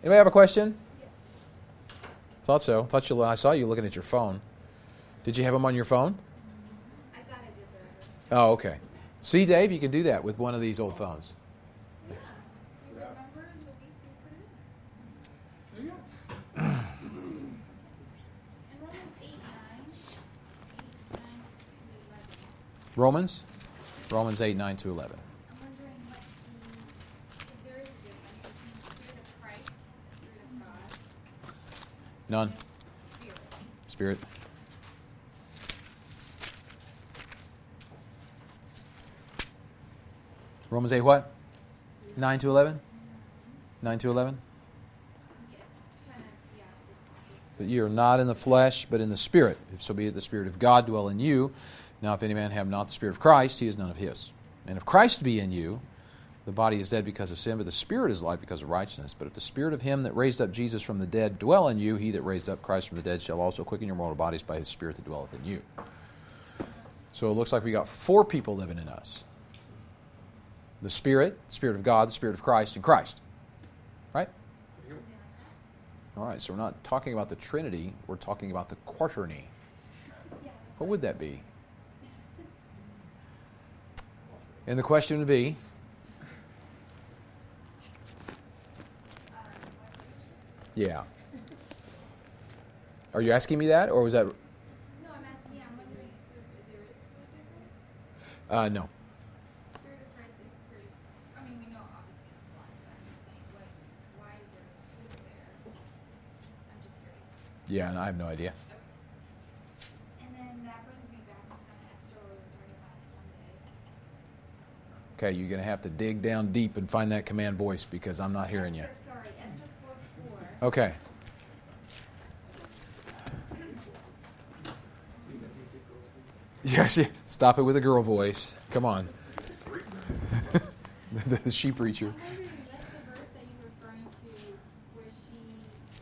Anybody have a question? Thought so. I saw you looking at your phone. Did you have them on your phone? I thought I did that. Oh, okay. See, Dave, you can do that with one of these old phones. Yeah. You remember the week we put it in? And Romans 8, 9 to 11. Romans 8, 9 to 11. I'm wondering if there is a difference between the Spirit of Christ and the Spirit of God. None. Spirit. Spirit. Romans 8 what? 9 to 11? 9 to 11? Yes. Kind of, yeah. But ye are not in the flesh, but in the Spirit. If so be it the Spirit of God dwell in you. Now if any man have not the Spirit of Christ, he is none of his. And if Christ be in you, the body is dead because of sin, but the Spirit is life because of righteousness. But if the Spirit of him that raised up Jesus from the dead dwell in you, he that raised up Christ from the dead shall also quicken your mortal bodies by his Spirit that dwelleth in you. So it looks like we got 4 people living in us. The Spirit of God, the Spirit of Christ, and Christ. Right? All right, so we're not talking about the Trinity, we're talking about the quaterny. What would that be? And the question would be, yeah. Are you asking me that, or was that? No, I'm asking, I'm wondering if there is a difference. No. Spirit of Christ is Spirit. I mean, we know obviously it's one, but I'm just saying, why is there a switch there? I'm just curious. Yeah, and I have no idea. And then that brings me back to kind of Esther we were talking about Sunday. Okay, you're going to have to dig down deep and find that command voice because I'm not hearing you. Esther 4:4. Okay. Yes, stop it with a girl voice. Come on. The sheep preacher. I'm wondering, that's the verse that you're referring to where she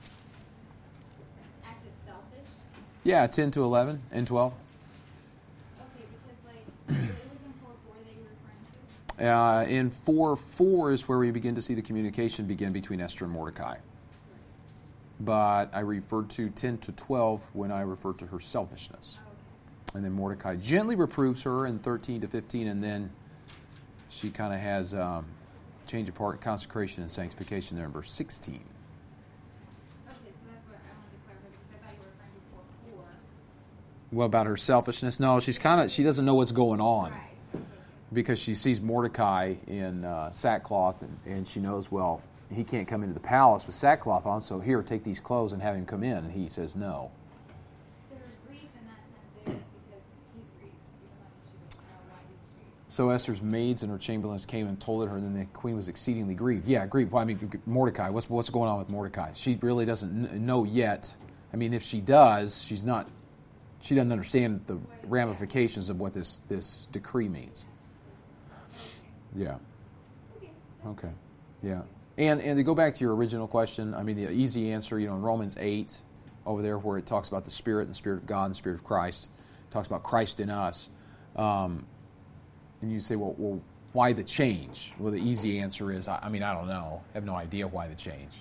acted selfish? Yeah, 10 to 11 and 12. Okay, because it was in 4:4 that you were referring to? In 4:4 is where we begin to see the communication begin between Esther and Mordecai. But I referred to 10 to 12 when I referred to her selfishness. Oh, okay. And then Mordecai gently reproves her in 13 to 15, and then she kind of has change of heart, consecration, and sanctification there in verse 16. Okay, so that's what I wanted to clarify because I thought you were referring to 4:4. What about her selfishness? No, she doesn't know what's going on. Right. Okay. Because she sees Mordecai in sackcloth, and she knows, well, he can't come into the palace with sackcloth on, so here, take these clothes and have him come in. And he says no. There's grief in that sense there because he's grieved, even though she doesn't know why he's grieved. So Esther's maids and her chamberlains came and told her, and then the queen was exceedingly grieved. Yeah, grieved. Well, I mean, Mordecai. What's going on with Mordecai? She really doesn't know yet. I mean, if she does, she doesn't understand the ramifications of what this decree means. Yeah. Okay. Yeah. And to go back to your original question, I mean, the easy answer, in Romans 8, over there where it talks about the Spirit, and the Spirit of God, and the Spirit of Christ, it talks about Christ in us. And you say, well, why the change? Well, the easy answer is, I don't know. I have no idea why the change.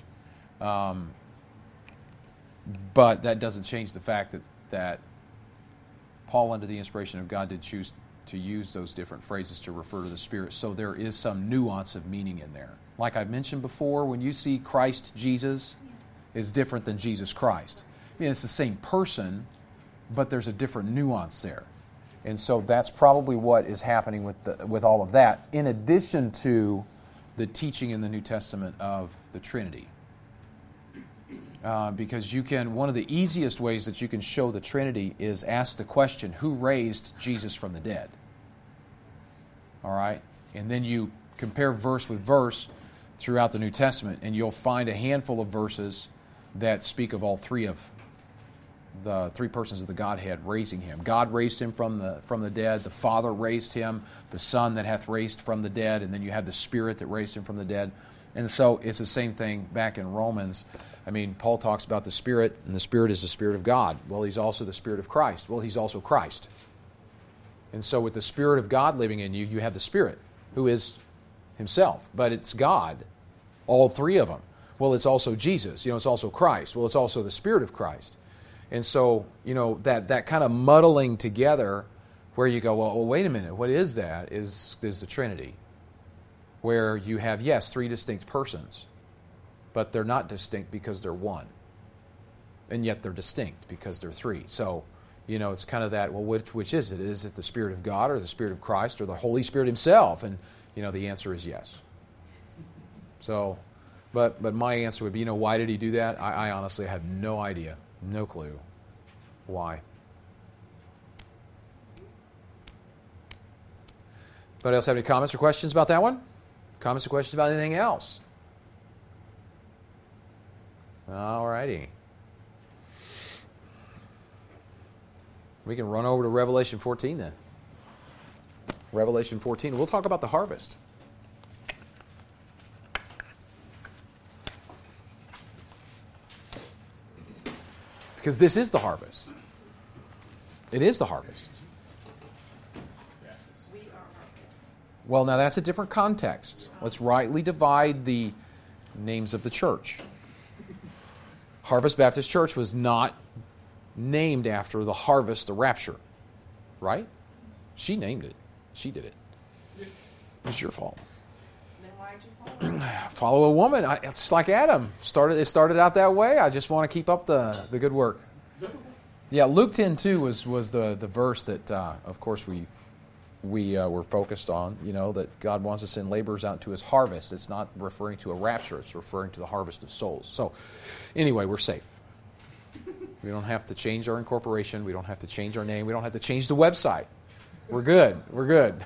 But that doesn't change the fact that Paul, under the inspiration of God, did choose to use those different phrases to refer to the Spirit. So there is some nuance of meaning in there. Like I mentioned before, when you see Christ Jesus, is different than Jesus Christ. I mean, it's the same person, but there's a different nuance there. And so that's probably what is happening with all of that, in addition to the teaching in the New Testament of the Trinity. Because one of the easiest ways that you can show the Trinity is ask the question, who raised Jesus from the dead? All right? And then you compare verse with verse throughout the New Testament, and you'll find a handful of verses that speak of all three of the three persons of the Godhead raising him. God raised him from the dead. The Father raised him. The Son that hath raised from the dead. And then you have the Spirit that raised him from the dead. And so it's the same thing back in Romans. I mean, Paul talks about the Spirit, and the Spirit is the Spirit of God. Well, he's also the Spirit of Christ. Well, he's also Christ. And so with the Spirit of God living in you, you have the Spirit, who is himself. But it's God, all three of them. Well, it's also Jesus. It's also Christ. Well, it's also the Spirit of Christ. And so, that kind of muddling together where you go, well, wait a minute, what is that? Is the Trinity. Where you have, yes, three distinct persons, but they're not distinct because they're one. And yet they're distinct because they're three. So, it's kind of that, well, which is it? Is it the Spirit of God or the Spirit of Christ or the Holy Spirit Himself? And, the answer is yes. So, but my answer would be, why did He do that? I honestly have no idea. No clue. Why? Anybody else have any comments or questions about that one? Comments or questions about anything else? All righty. We can run over to Revelation 14 then. Revelation 14. We'll talk about the harvest. Because this is the harvest. It is the harvest. We are harvest. Well, now that's a different context. Let's rightly divide the names of the church. Harvest Baptist Church was not named after the harvest, the rapture. Right? She named it. She did it. It's your fault. Then why'd you follow? Follow a woman. It's like Adam. It started out that way. I just want to keep up the good work. Yeah, Luke 10:2 was the verse that, of course, we were focused on. That God wants to send laborers out to His harvest. It's not referring to a rapture. It's referring to the harvest of souls. So, anyway, we're safe. We don't have to change our incorporation. We don't have to change our name. We don't have to change the website. We're good. We're good.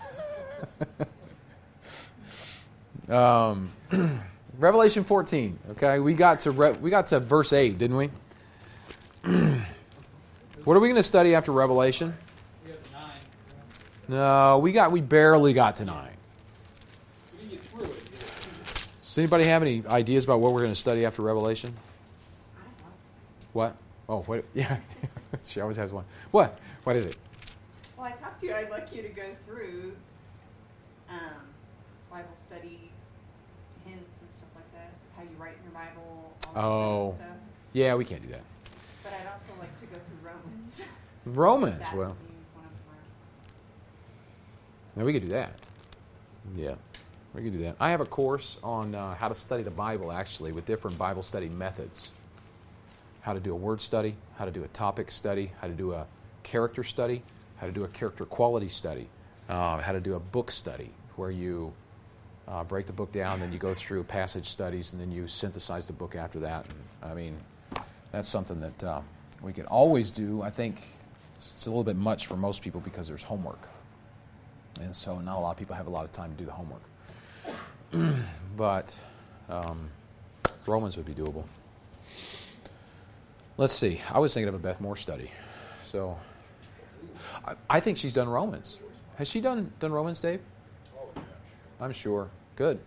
Revelation 14. Okay, we got to verse 8, didn't we? What are we going to study after Revelation? We got to 9. No, we barely got to 9. We can get through it. Does anybody have any ideas about what we're going to study after Revelation? What? Oh, what? Yeah, she always has one. What? What is it? Well, I talked to you. I'd like you to go through Bible study hints and stuff like that. How you write in your Bible. All that kind of stuff. Yeah, we can't do that. But I'd also like to go through Romans. Romans, That well, would be one of my- now we could do that. Yeah, we could do that. I have a course on how to study the Bible, actually, with different Bible study methods. How to do a word study, how to do a topic study, how to do a character study, how to do a character quality study, how to do a book study, where you break the book down, then you go through passage studies, and then you synthesize the book after that. And, that's something that we can always do. I think it's a little bit much for most people because there's homework. And so not a lot of people have a lot of time to do the homework. But Romans would be doable. Let's see. I was thinking of a Beth Moore study. So I think she's done Romans. Has she done Romans, Dave? Oh, yeah. I'm sure. Good.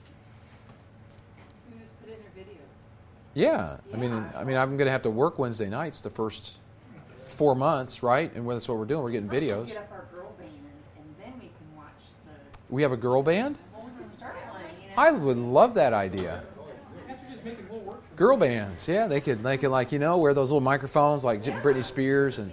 You just put in your videos. Yeah. I mean, I'm going to have to work Wednesday nights the first 4 months, right? And that's what we're doing. We're getting First videos. we get up our girl band, and then we can watch the. We have a girl band? Well, we can start one. I would love that idea. That's just making more work for Girl bands, yeah, they could like wear those little microphones like Britney Spears and.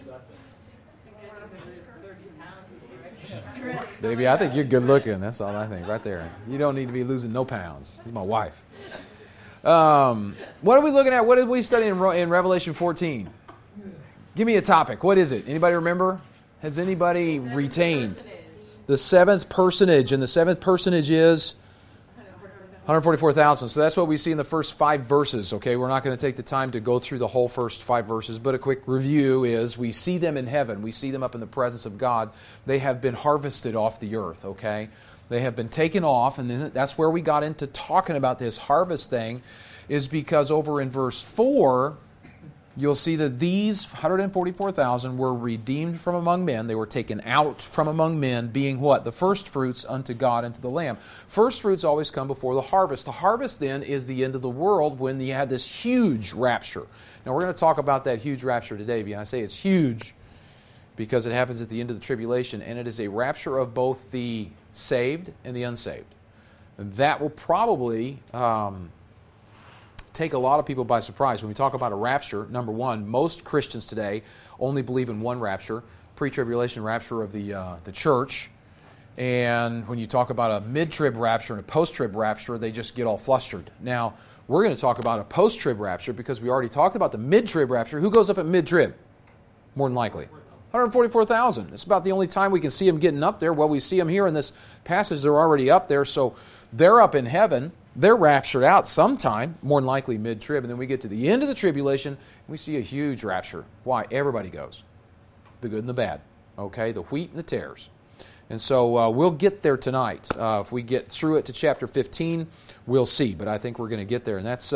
Baby, I think you're good looking. That's all I think, right there. You don't need to be losing no pounds. You're my wife. What are we looking at? What did we study in Revelation 14? Give me a topic. What is it? Anybody remember? Has anybody retained the seventh personage? And the seventh personage is 144,000. So that's what we see in the first 5 verses, okay? We're not going to take the time to go through the whole first 5 verses, but a quick review is we see them in heaven. We see them up in the presence of God. They have been harvested off the earth, okay? They have been taken off, and then that's where we got into talking about this harvest thing, is because over in verse 4, you'll see that these 144,000 were redeemed from among men. They were taken out from among men, being what? The first fruits unto God and to the Lamb. First fruits always come before the harvest. The harvest then is the end of the world when you had this huge rapture. Now we're going to talk about that huge rapture today. And I say it's huge because it happens at the end of the tribulation, and it is a rapture of both the saved and the unsaved. And that will probably take a lot of people by surprise. When we talk about a rapture, number one, most Christians today only believe in one rapture, pre-tribulation rapture of the church. And when you talk about a mid-trib rapture and a post-trib rapture, they just get all flustered. Now, we're going to talk about a post-trib rapture because we already talked about the mid-trib rapture. Who goes up at mid-trib? More than likely. 144,000. It's about the only time we can see them getting up there. Well, we see them here in this passage. They're already up there, so they're up in heaven. They're raptured out sometime, more than likely mid-trib. And then we get to the end of the tribulation, and we see a huge rapture. Why? Everybody goes. The good and the bad. Okay? The wheat and the tares. And so we'll get there tonight. If we get through it to chapter 15, we'll see. But I think we're going to get there. And that's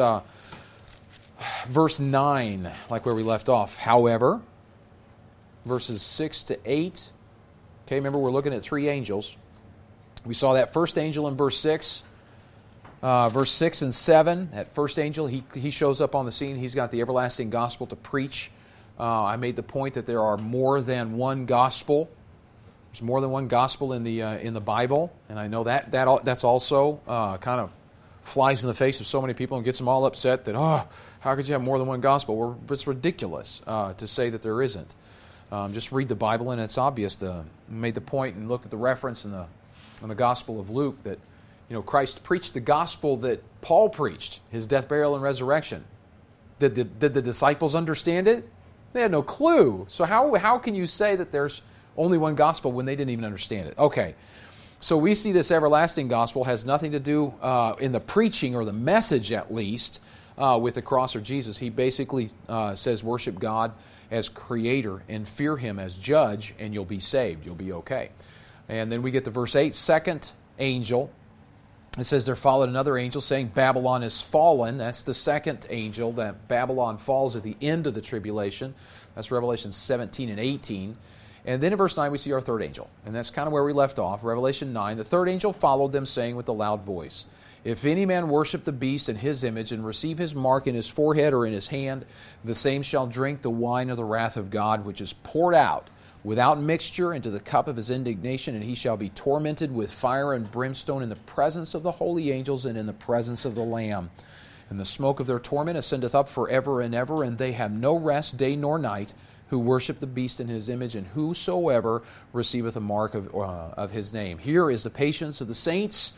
verse 9, like where we left off. However, verses 6 to 8. Okay, remember we're looking at three angels. We saw that first angel in verse 6. Verse 6 and 7, that first angel, he shows up on the scene. He's got the everlasting gospel to preach. I made the point that there are more than one gospel. There's more than one gospel in the Bible, and I know that's also kind of flies in the face of so many people and gets them all upset that, how could you have more than one gospel? Well, it's ridiculous to say that there isn't. Just read the Bible, and it's obvious. Made the point and looked at the reference in the Gospel of Luke that Christ preached the gospel that Paul preached, his death, burial, and resurrection. Did the disciples understand it? They had no clue. So how can you say that there's only one gospel when they didn't even understand it? Okay, so we see this everlasting gospel has nothing to do in the preaching or the message, at least, with the cross or Jesus. He basically says worship God as creator and fear Him as judge, and you'll be saved. You'll be okay. And then we get to verse 8, second angel. It says, there followed another angel saying, Babylon is fallen. That's the second angel, that Babylon falls at the end of the tribulation. That's Revelation 17 and 18. And then in verse 9 we see our third angel. And that's kind of where we left off. Revelation 9, the third angel followed them, saying with a loud voice, if any man worship the beast in his image and receive his mark in his forehead or in his hand, the same shall drink the wine of the wrath of God, which is poured out without mixture into the cup of his indignation, and he shall be tormented with fire and brimstone in the presence of the holy angels and in the presence of the Lamb. And the smoke of their torment ascendeth up forever and ever, and they have no rest day nor night, who worship the beast in his image, and whosoever receiveth a mark of his name. Here is the patience of the saints.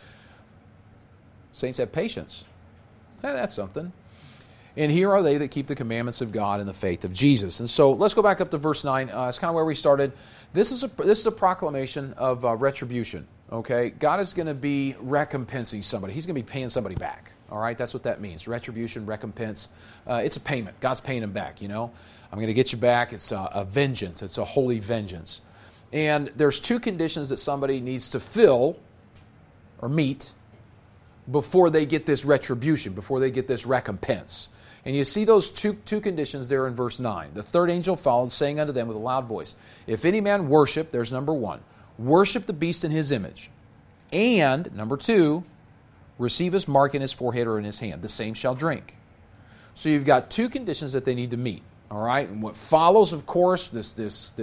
Saints have patience. That's something. And here are they that keep the commandments of God and the faith of Jesus. And so let's go back up to verse 9. It's kind of where we started. This is a proclamation of retribution. Okay, God is going to be recompensing somebody. He's going to be paying somebody back. All right, that's what that means. Retribution, recompense. It's a payment. God's paying them back. I'm going to get you back. It's a vengeance. It's a holy vengeance. And there's two conditions that somebody needs to fill or meet before they get this retribution, before they get this recompense. And you see those two conditions there in verse 9. The third angel followed, saying unto them with a loud voice, if any man worship, there's number one, worship the beast in his image, and, number two, receive his mark in his forehead or in his hand, the same shall drink. So you've got two conditions that they need to meet. All right? And what follows, of course, this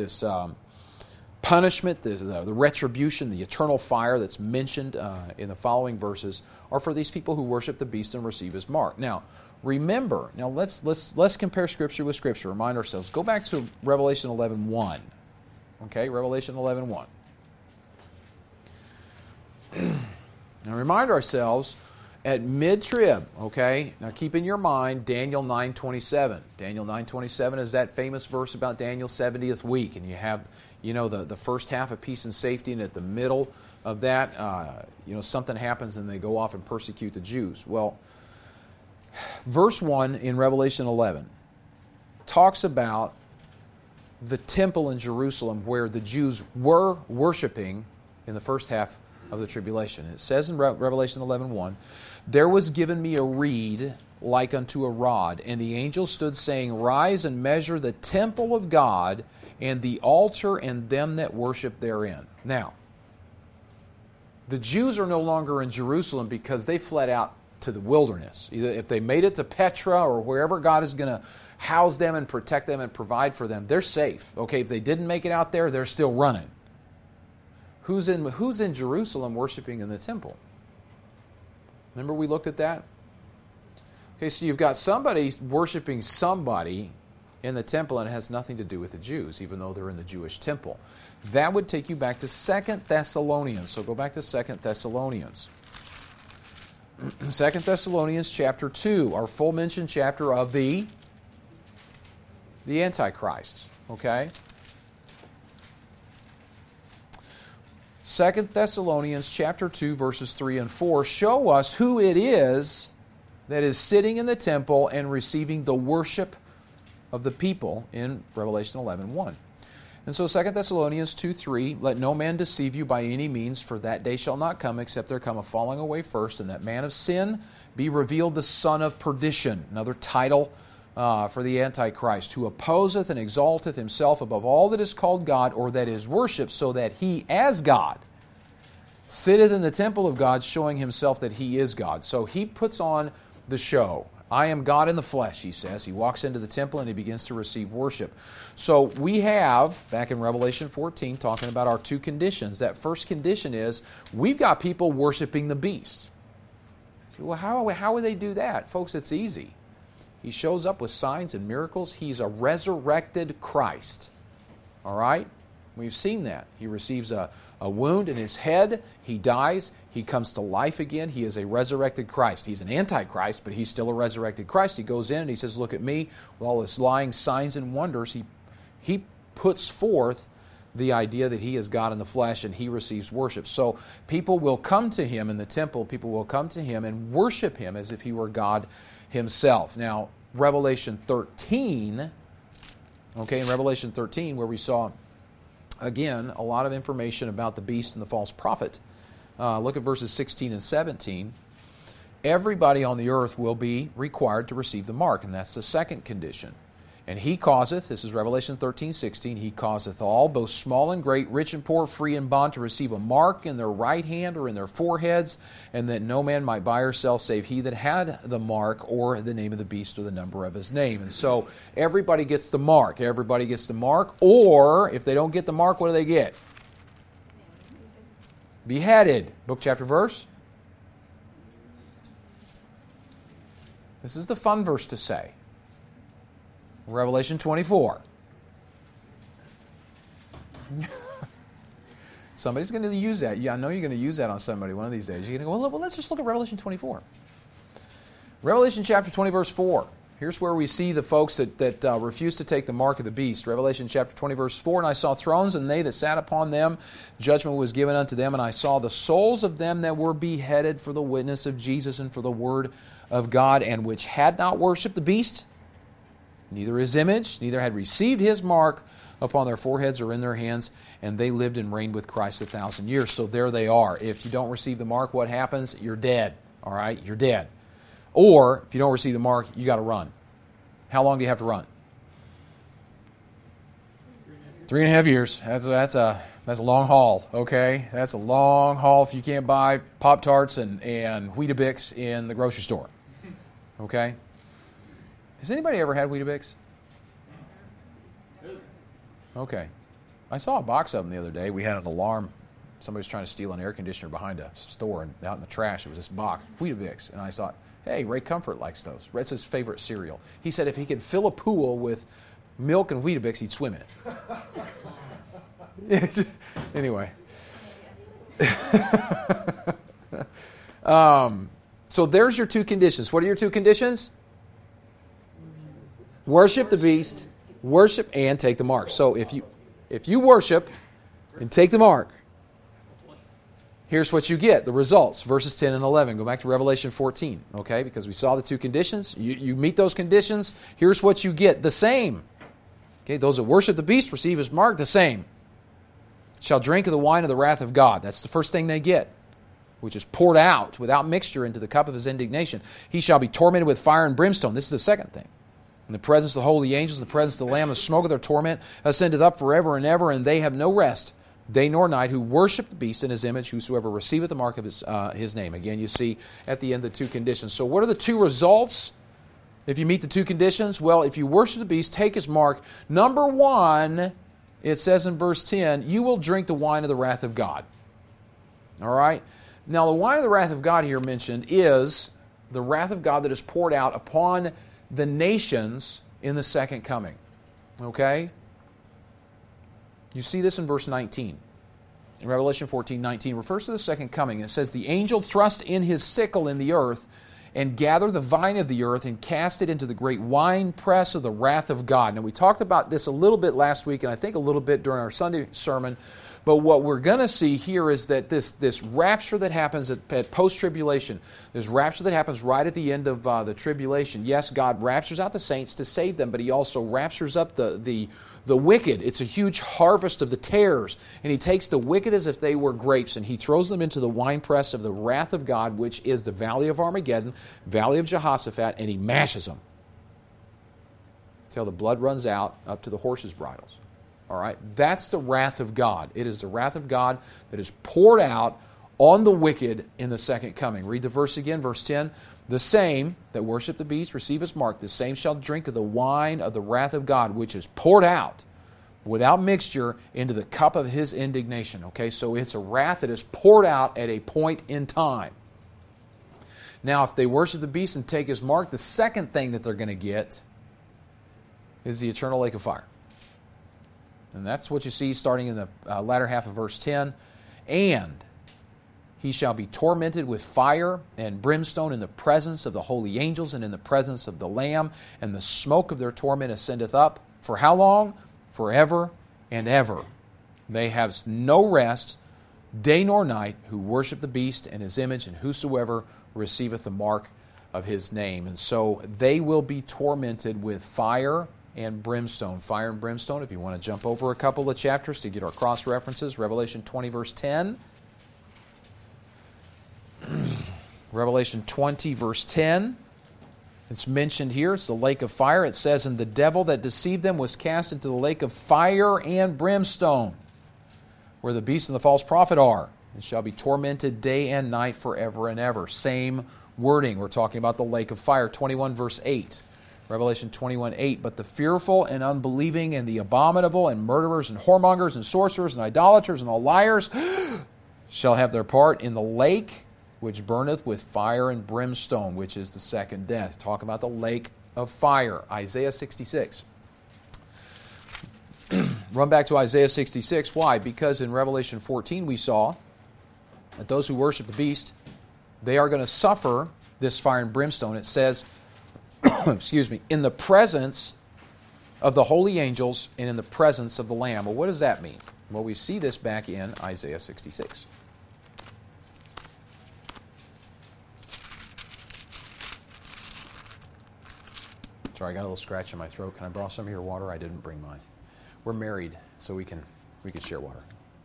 punishment, the retribution, the eternal fire that's mentioned in the following verses are for these people who worship the beast and receive his mark. Now, remember, let's compare Scripture with Scripture. Remind ourselves. Go back to Revelation 11:1. Okay, Revelation 11:1. Now remind ourselves at mid-trib, okay? Now keep in your mind Daniel 9:27. Daniel 9:27 is that famous verse about Daniel's 70th week, and you have, the first half of peace and safety, and at the middle of that, something happens and they go off and persecute the Jews. Well, verse 1 in Revelation 11 talks about the temple in Jerusalem where the Jews were worshiping in the first half of the tribulation. It says in Revelation 11:1, there was given me a reed like unto a rod, and the angel stood saying, rise and measure the temple of God and the altar and them that worship therein. Now, the Jews are no longer in Jerusalem because they fled out to the wilderness. Either if they made it to Petra or wherever God is going to house them and protect them and provide for them, they're safe. Okay, if they didn't make it out there, they're still running. Who's in Jerusalem worshiping in the temple? Remember we looked at that? Okay, so you've got somebody worshiping somebody in the temple, and it has nothing to do with the Jews, even though they're in the Jewish temple. That would take you back to 2 Thessalonians. So go back to 2 Thessalonians. 2 Thessalonians chapter 2, our full mention chapter of the Antichrist. Okay? 2 Thessalonians chapter 2, verses 3 and 4 show us who it is that is sitting in the temple and receiving the worship of the people in Revelation 11:1. And so 2 Thessalonians 2:3, let no man deceive you by any means, for that day shall not come, except there come a falling away first, and that man of sin be revealed the son of perdition. Another title for the Antichrist, who opposeth and exalteth himself above all that is called God, or that is worshipped, so that he, as God, sitteth in the temple of God, showing himself that he is God. So he puts on the show. I am God in the flesh, he says. He walks into the temple and he begins to receive worship. So we have, back in Revelation 14, talking about our two conditions. That first condition is, we've got people worshiping the beast. Well, how would they do that? Folks, it's easy. He shows up with signs and miracles. He's a resurrected Christ. All right? We've seen that. He receives a wound in his head. He dies. He comes to life again. He is a resurrected Christ. He's an antichrist, but he's still a resurrected Christ. He goes in and he says, look at me. With all his lying signs and wonders, he puts forth the idea that he is God in the flesh, and he receives worship. So people will come to him in the temple. People will come to him and worship him as if he were God himself. Now, Revelation 13, in Revelation 13, where we saw, again, a lot of information about the beast and the false prophet. Look at verses 16 and 17. Everybody on the earth will be required to receive the mark, and that's the second condition. And he causeth, this is Revelation 13:16, he causeth all, both small and great, rich and poor, free and bond, to receive a mark in their right hand or in their foreheads, and that no man might buy or sell save he that had the mark or the name of the beast or the number of his name. And so everybody gets the mark. Everybody gets the mark, or if they don't get the mark, what do they get? Beheaded. Book, chapter, verse. This is the fun verse to say. Revelation 24. Somebody's going to use that. Yeah, I know you're going to use that on somebody one of these days. You're going to go, well, let's just look at Revelation 24. Revelation chapter 20, verse 4. Here's where we see the folks that refuse to take the mark of the beast. Revelation chapter 20, verse 4, and I saw thrones, and they that sat upon them, judgment was given unto them, and I saw the souls of them that were beheaded for the witness of Jesus and for the word of God, and which had not worshipped the beast, neither his image, neither had received his mark upon their foreheads or in their hands, and they lived and reigned with Christ 1,000 years. So there they are. If you don't receive the mark, what happens? You're dead. All right? You're dead. Or, if you don't receive the mark, you got to run. How long do you have to run? 3.5 years. That's a long haul, okay? That's a long haul if you can't buy Pop-Tarts and Weetabix in the grocery store. Okay? Has anybody ever had Weetabix? Okay. I saw a box of them the other day. We had an alarm. Somebody was trying to steal an air conditioner behind a store, and out in the trash it was this box, Weetabix. And I thought, hey, Ray Comfort likes those. That's his favorite cereal. He said if he could fill a pool with milk and Weetabix, he'd swim in it. Anyway. So there's your two conditions. What are your two conditions? Worship the beast, worship, and take the mark. So if you worship and take the mark, here's what you get, the results. Verses 10 and 11. Go back to Revelation 14, okay? Because we saw the two conditions. You meet those conditions, here's what you get, the same. Okay, those that worship the beast receive his mark, the same. Shall drink of the wine of the wrath of God. That's the first thing they get, which is poured out without mixture into the cup of his indignation. He shall be tormented with fire and brimstone. This is the second thing. In the presence of the holy angels, in the presence of the Lamb, the smoke of their torment ascendeth up forever and ever, and they have no rest, day nor night, who worship the beast in his image, whosoever receiveth the mark of his name. Again, you see at the end the two conditions. So what are the two results if you meet the two conditions? Well, if you worship the beast, take his mark. Number one, it says in verse 10, you will drink the wine of the wrath of God. All right? Now, the wine of the wrath of God here mentioned is the wrath of God that is poured out upon the nations in the second coming. Okay? You see this in verse 19. In Revelation 14:19 refers to the second coming. It says, "The angel thrust in his sickle in the earth and gathered the vine of the earth and cast it into the great winepress of the wrath of God." Now, we talked about this a little bit last week, and I think a little bit during our Sunday sermon. But what we're going to see here is that this rapture that happens at post-tribulation, this rapture that happens right at the end of the tribulation. Yes, God raptures out the saints to save them, but He also raptures up the wicked. It's a huge harvest of the tares. And He takes the wicked as if they were grapes, and He throws them into the winepress of the wrath of God, which is the valley of Armageddon, valley of Jehoshaphat, and He mashes them till the blood runs out up to the horses' bridles. All right, that's the wrath of God. It is the wrath of God that is poured out on the wicked in the second coming. Read the verse again, verse 10. "The same that worship the beast receive his mark. The same shall drink of the wine of the wrath of God, which is poured out without mixture into the cup of His indignation." Okay, so it's a wrath that is poured out at a point in time. Now, if they worship the beast and take his mark, the second thing that they're going to get is the eternal lake of fire. And that's what you see starting in the latter half of verse 10. "And he shall be tormented with fire and brimstone in the presence of the holy angels and in the presence of the Lamb, and the smoke of their torment ascendeth up." For how long? Forever and ever. "They have no rest, day nor night, who worship the beast and his image, and whosoever receiveth the mark of his name." And so they will be tormented with fire and brimstone. Fire and brimstone, if you want to jump over a couple of chapters to get our cross references, Revelation 20, verse 10. Revelation 20, verse 10. It's mentioned here. It's the lake of fire. It says, "And the devil that deceived them was cast into the lake of fire and brimstone, where the beast and the false prophet are, and shall be tormented day and night forever and ever." Same wording. We're talking about the lake of fire. 21, verse 8. Revelation 21:8, "But the fearful and unbelieving and the abominable and murderers and whoremongers and sorcerers and idolaters and all liars shall have their part in the lake which burneth with fire and brimstone," which is the second death. Talk about the lake of fire. Isaiah 66. Run back to Isaiah 66. Why? Because in Revelation 14 we saw that those who worship the beast, they are going to suffer this fire and brimstone. It says, excuse me, "in the presence of the holy angels and in the presence of the Lamb." Well, what does that mean? Well, we see this back in Isaiah 66. Sorry, I got a little scratch in my throat. Can I borrow some of your water? I didn't bring mine. We're married, so we can share water.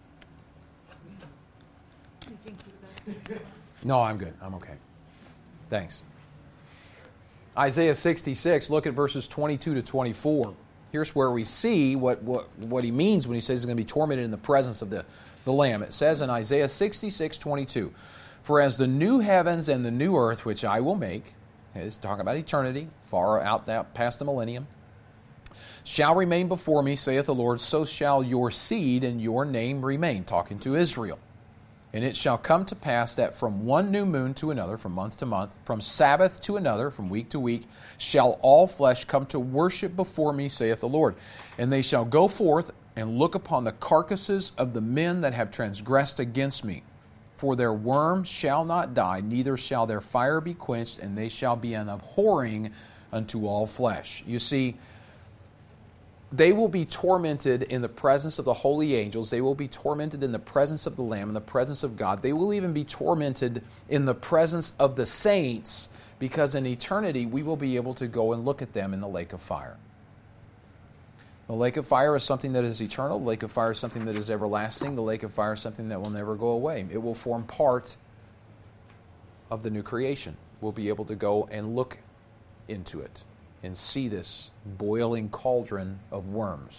You think he's No, I'm good. I'm okay. Thanks. Isaiah 66, look at verses 22 to 24. Here's where we see what he means when he says he's going to be tormented in the presence of the Lamb. It says in Isaiah 66:22, "For as the new heavens and the new earth which I will make," it's talking about eternity, far out past the millennium, "shall remain before me, saith the Lord, so shall your seed and your name remain," talking to Israel. "And it shall come to pass that from one new moon to another, from month to month, from Sabbath to another, from week to week, shall all flesh come to worship before me, saith the Lord. And they shall go forth and look upon the carcasses of the men that have transgressed against me. For their worm shall not die, neither shall their fire be quenched, and they shall be an abhorring unto all flesh." You see, they will be tormented in the presence of the holy angels. They will be tormented in the presence of the Lamb, in the presence of God. They will even be tormented in the presence of the saints, because in eternity we will be able to go and look at them in the lake of fire. The lake of fire is something that is eternal. The lake of fire is something that is everlasting. The lake of fire is something that will never go away. It will form part of the new creation. We'll be able to go and look into it and see this boiling cauldron of worms.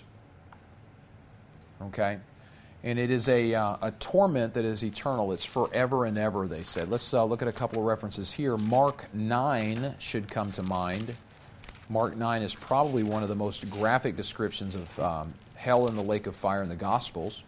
Okay? And it is a torment that is eternal. It's forever and ever, they said. Let's look at a couple of references here. Mark 9 should come to mind. Mark 9 is probably one of the most graphic descriptions of hell and the lake of fire in the Gospels.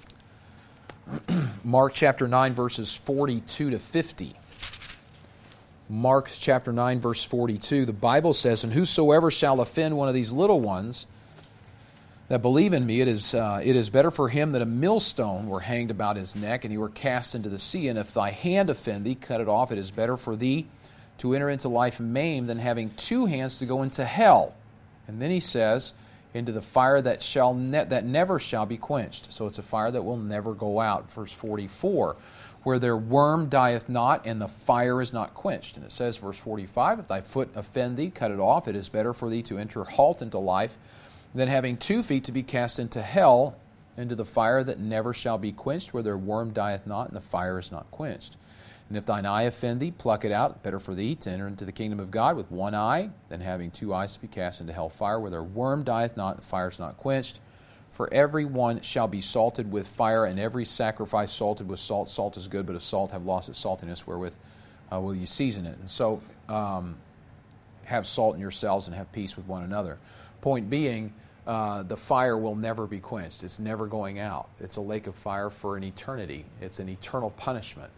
Mark chapter 9, verses 42 to 50. Mark chapter 9, verse 42, the Bible says, "And whosoever shall offend one of these little ones that believe in me, it is better for him that a millstone were hanged about his neck, and he were cast into the sea. And if thy hand offend thee, cut it off. It is better for thee to enter into life maimed than having two hands to go into hell." And then he says, "into the fire that never shall be quenched." So it's a fire that will never go out. Verse 44, "where their worm dieth not, and the fire is not quenched." And it says, verse 45, "if thy foot offend thee, cut it off. It is better for thee to enter halt into life than having 2 feet to be cast into hell, into the fire that never shall be quenched, where their worm dieth not, and the fire is not quenched. And if thine eye offend thee, pluck it out. Better for thee to enter into the kingdom of God with one eye, than having 2 eyes to be cast into hell fire, where their worm dieth not, and the fire is not quenched. For every one shall be salted with fire, and every sacrifice salted with salt. Salt is good, but if salt have lost its saltiness, wherewith will ye season it?" And so have salt in yourselves and have peace with one another. Point being, the fire will never be quenched. It's never going out. It's a lake of fire for an eternity. It's an eternal punishment.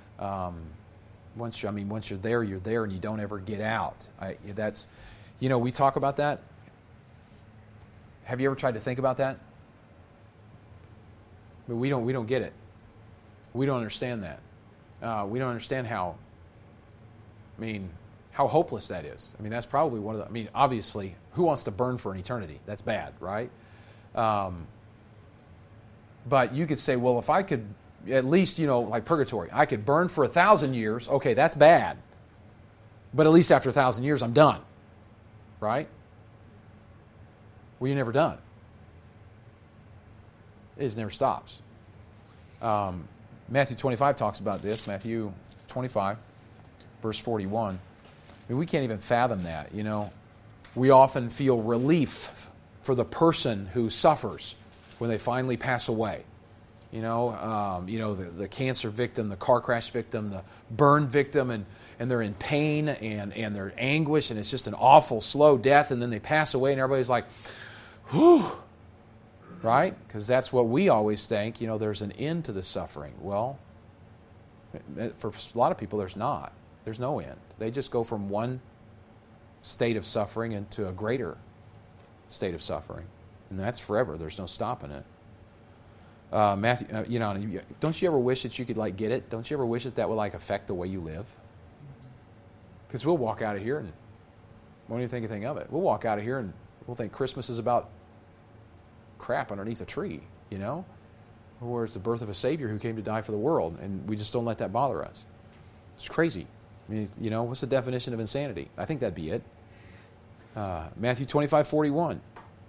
Once you're there, and you don't ever get out. We talk about that. Have you ever tried to think about that? But we don't get it. We don't understand that. We don't understand how hopeless that is. That's probably one of the, obviously, who wants to burn for an eternity? That's bad, right? But you could say, well, if I could, at least, like purgatory, I could burn for 1,000 years. Okay, that's bad. But at least after 1,000 years, I'm done. Right? Well, you're never done. It just never stops. Matthew 25 talks about this. Matthew 25, verse 41. We can't even fathom that, We often feel relief for the person who suffers when they finally pass away. The cancer victim, the car crash victim, the burn victim, and they're in pain and they're anguish, and it's just an awful, slow death, and then they pass away, and everybody's like, whew, right? Because that's what we always think, there's an end to the suffering. Well, for a lot of people, there's not. There's no end. They just go from one state of suffering into a greater state of suffering, and that's forever. There's no stopping it. Matthew, don't you ever wish that you could get it? Don't you ever wish that would affect the way you live? Because we'll walk out of here and won't even think anything of it. We'll walk out of here and we'll think Christmas is about crap underneath a tree, or it's the birth of a Savior who came to die for the world, and we just don't let that bother us. It's crazy. What's the definition of insanity? I think that'd be it. Matthew 25:41.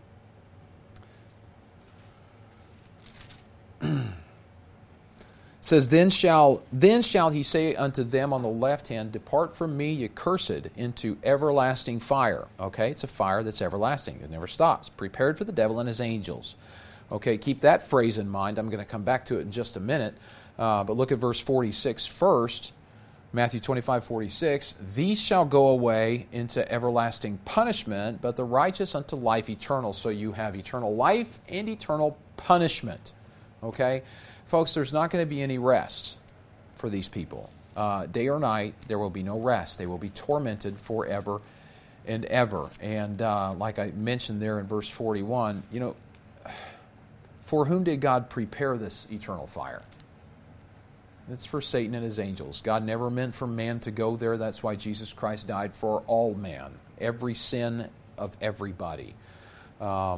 Says, then shall he say unto them on the left hand, Depart from me, ye cursed, into everlasting fire. Okay, it's a fire that's everlasting. It never stops. Prepared for the devil and his angels. Okay, keep that phrase in mind. I'm going to come back to it in just a minute. But look at verse 46 first. Matthew 25:46. These shall go away into everlasting punishment, but the righteous unto life eternal. So you have eternal life and eternal punishment. Okay? Folks, there's not going to be any rest for these people. Day or night, there will be no rest. They will be tormented forever and ever. And like I mentioned there in verse 41, for whom did God prepare this eternal fire? It's for Satan and his angels. God never meant for man to go there. That's why Jesus Christ died for all man, every sin of everybody. I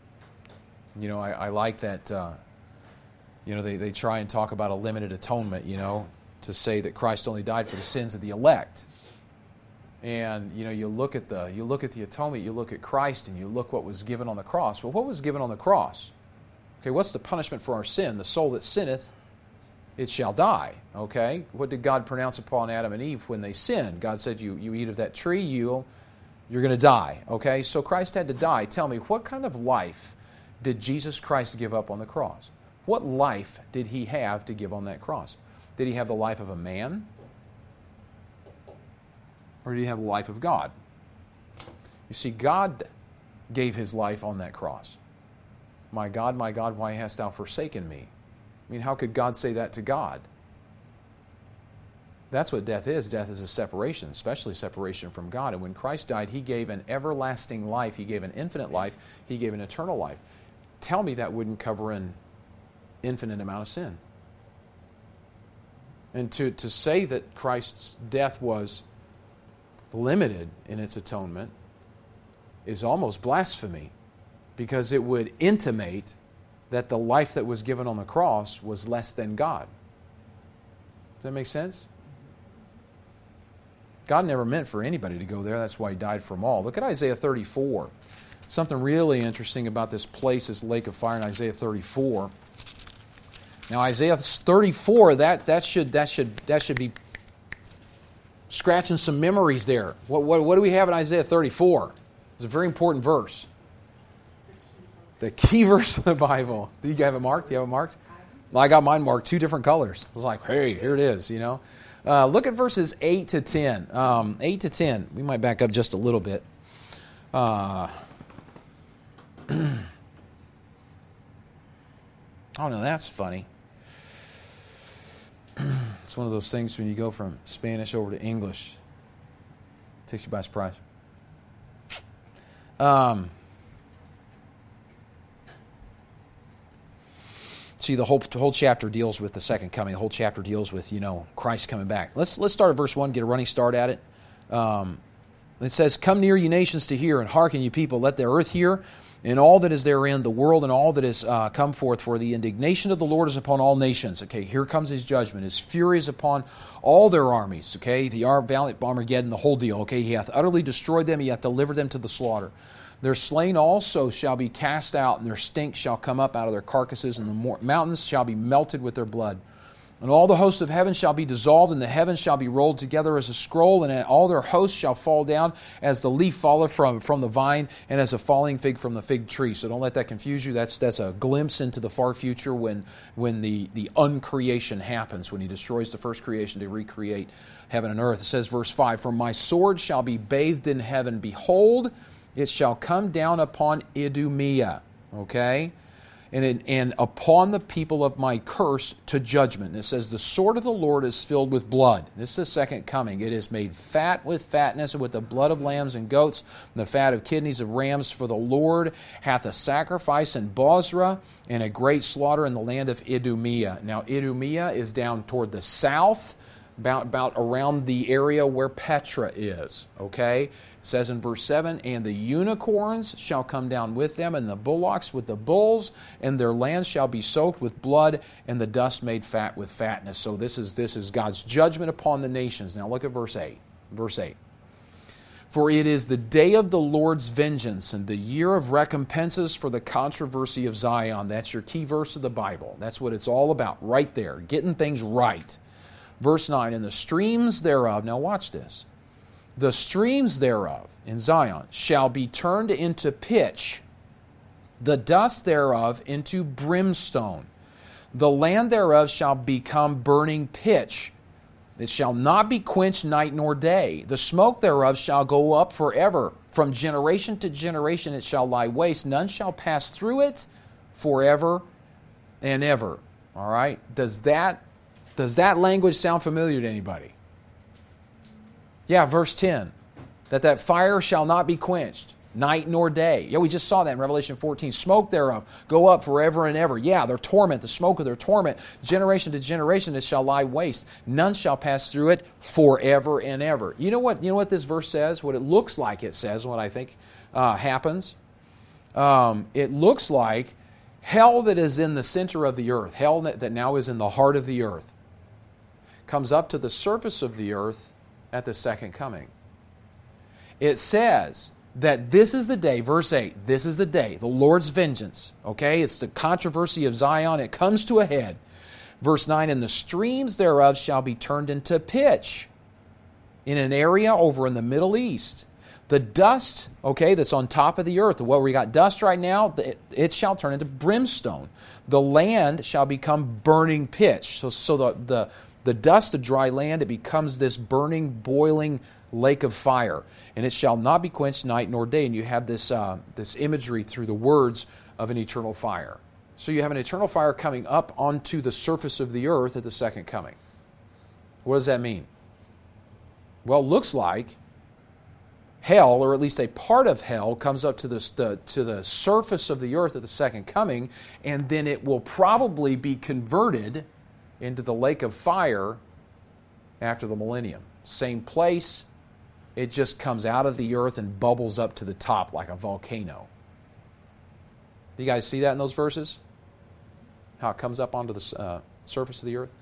like that... they try and talk about a limited atonement, to say that Christ only died for the sins of the elect. And, you look at the atonement, you look at Christ, and you look what was given on the cross. Well, what was given on the cross? Okay, what's the punishment for our sin? The soul that sinneth, it shall die. Okay? What did God pronounce upon Adam and Eve when they sinned? God said, you eat of that tree, you're going to die. Okay? So Christ had to die. Tell me, what kind of life did Jesus Christ give up on the cross? What life did he have to give on that cross? Did he have the life of a man? Or did he have the life of God? You see, God gave his life on that cross. My God, why hast thou forsaken me? How could God say that to God? That's what death is. Death is a separation, especially separation from God. And when Christ died, He gave an everlasting life. He gave an infinite life. He gave an eternal life. Tell me that wouldn't cover an infinite amount of sin. And to say that Christ's death was limited in its atonement is almost blasphemy, because it would intimate that the life that was given on the cross was less than God. Does that make sense? God never meant for anybody to go there. That's why He died for them all. Look at Isaiah 34. Something really interesting about this place, this lake of fire in Isaiah 34. Now, Isaiah 34, that should be scratching some memories there. What do we have in Isaiah 34? It's a very important verse. The key verse of the Bible. Do you have it marked? Do you have it marked? Well, I got mine marked 2 different colors. I was like, hey, here it is, you know. Look at verses 8 to 10. 8 to 10. We might back up just a little bit. Oh, no, that's funny. It's one of those things when you go from Spanish over to English. It takes you by surprise. See, the whole chapter deals with the second coming. The whole chapter deals with, Christ coming back. Let's start at verse 1, get a running start at it. It says, "Come near, you nations, to hear, and hearken, you people. Let the earth hear, and all that is therein, the world and all that is come forth. For the indignation of the Lord is upon all nations." Okay, here comes His judgment. His fury is upon all their armies. Okay, the valley of Armageddon, the whole deal. Okay, He hath utterly destroyed them. He hath delivered them to the slaughter. Their slain also shall be cast out, and their stink shall come up out of their carcasses, and the mountains shall be melted with their blood. And all the hosts of heaven shall be dissolved, and the heavens shall be rolled together as a scroll, and all their hosts shall fall down as the leaf falleth from the vine, and as a falling fig from the fig tree. So don't let that confuse you. That's a glimpse into the far future when the uncreation happens, when He destroys the first creation to recreate heaven and earth. It says, verse 5, "For my sword shall be bathed in heaven. Behold, it shall come down upon Idumea," okay, and upon the people of my curse to judgment. And it says, "The sword of the Lord is filled with blood." This is the second coming. "It is made fat with fatness, and with the blood of lambs and goats, and the fat of kidneys of rams. For the Lord hath a sacrifice in Bozrah, and a great slaughter in the land of Idumea." Now, Idumea is down toward the south, about around the area where Petra is. Okay? It says in verse 7, "And the unicorns shall come down with them, and the bullocks with the bulls, and their land shall be soaked with blood, and the dust made fat with fatness." So this is God's judgment upon the nations. Now look at verse 8. Verse 8. "For it is the day of the Lord's vengeance, and the year of recompenses for the controversy of Zion." That's your key verse of the Bible. That's what it's all about, right there, getting things right. Verse 9, "And the streams thereof," now watch this, "the streams thereof in Zion shall be turned into pitch, the dust thereof into brimstone. The land thereof shall become burning pitch. It shall not be quenched night nor day. The smoke thereof shall go up forever. From generation to generation it shall lie waste. None shall pass through it forever and ever." All right? Does that language sound familiar to anybody? Yeah, verse 10. That fire shall not be quenched, night nor day. Yeah, we just saw that in Revelation 14. "Smoke thereof go up forever and ever." Yeah, their torment, the smoke of their torment, generation to generation it shall lie waste. None shall pass through it forever and ever. You know what this verse says? What it looks like it says, what I think happens? It looks like hell that is in the center of the earth, hell that now is in the heart of the earth, comes up to the surface of the earth at the second coming. It says that this is the day, verse 8, this is the day, the Lord's vengeance, okay? It's the controversy of Zion. It comes to a head. Verse 9, "And the streams thereof shall be turned into pitch in an area over in the Middle East. The dust, okay, that's on top of the earth, well, we got dust right now, it shall turn into brimstone. The land shall become burning pitch." So the dust of dry land, it becomes this burning, boiling lake of fire. "And it shall not be quenched night nor day." And you have this imagery through the words of an eternal fire. So you have an eternal fire coming up onto the surface of the earth at the second coming. What does that mean? Well, it looks like hell, or at least a part of hell, comes up to the surface of the earth at the second coming, and then it will probably be converted into the lake of fire after the millennium. Same place, it just comes out of the earth and bubbles up to the top like a volcano. Do you guys see that in those verses? How it comes up onto the surface of the earth?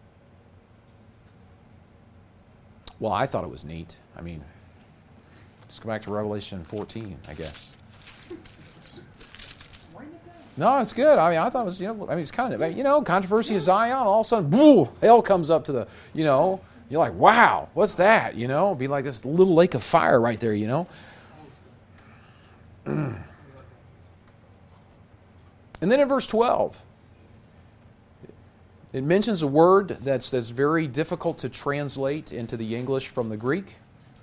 Well, I thought it was neat. I mean, just go back to Revelation 14, I guess. No, it's good. I mean, I thought it was, it's kind of, controversy of Zion, all of a sudden, boo, hell comes up to the, you're like, wow, what's that? It'd be like this little lake of fire right there, And then in verse 12, it mentions a word that's very difficult to translate into the English from the Greek.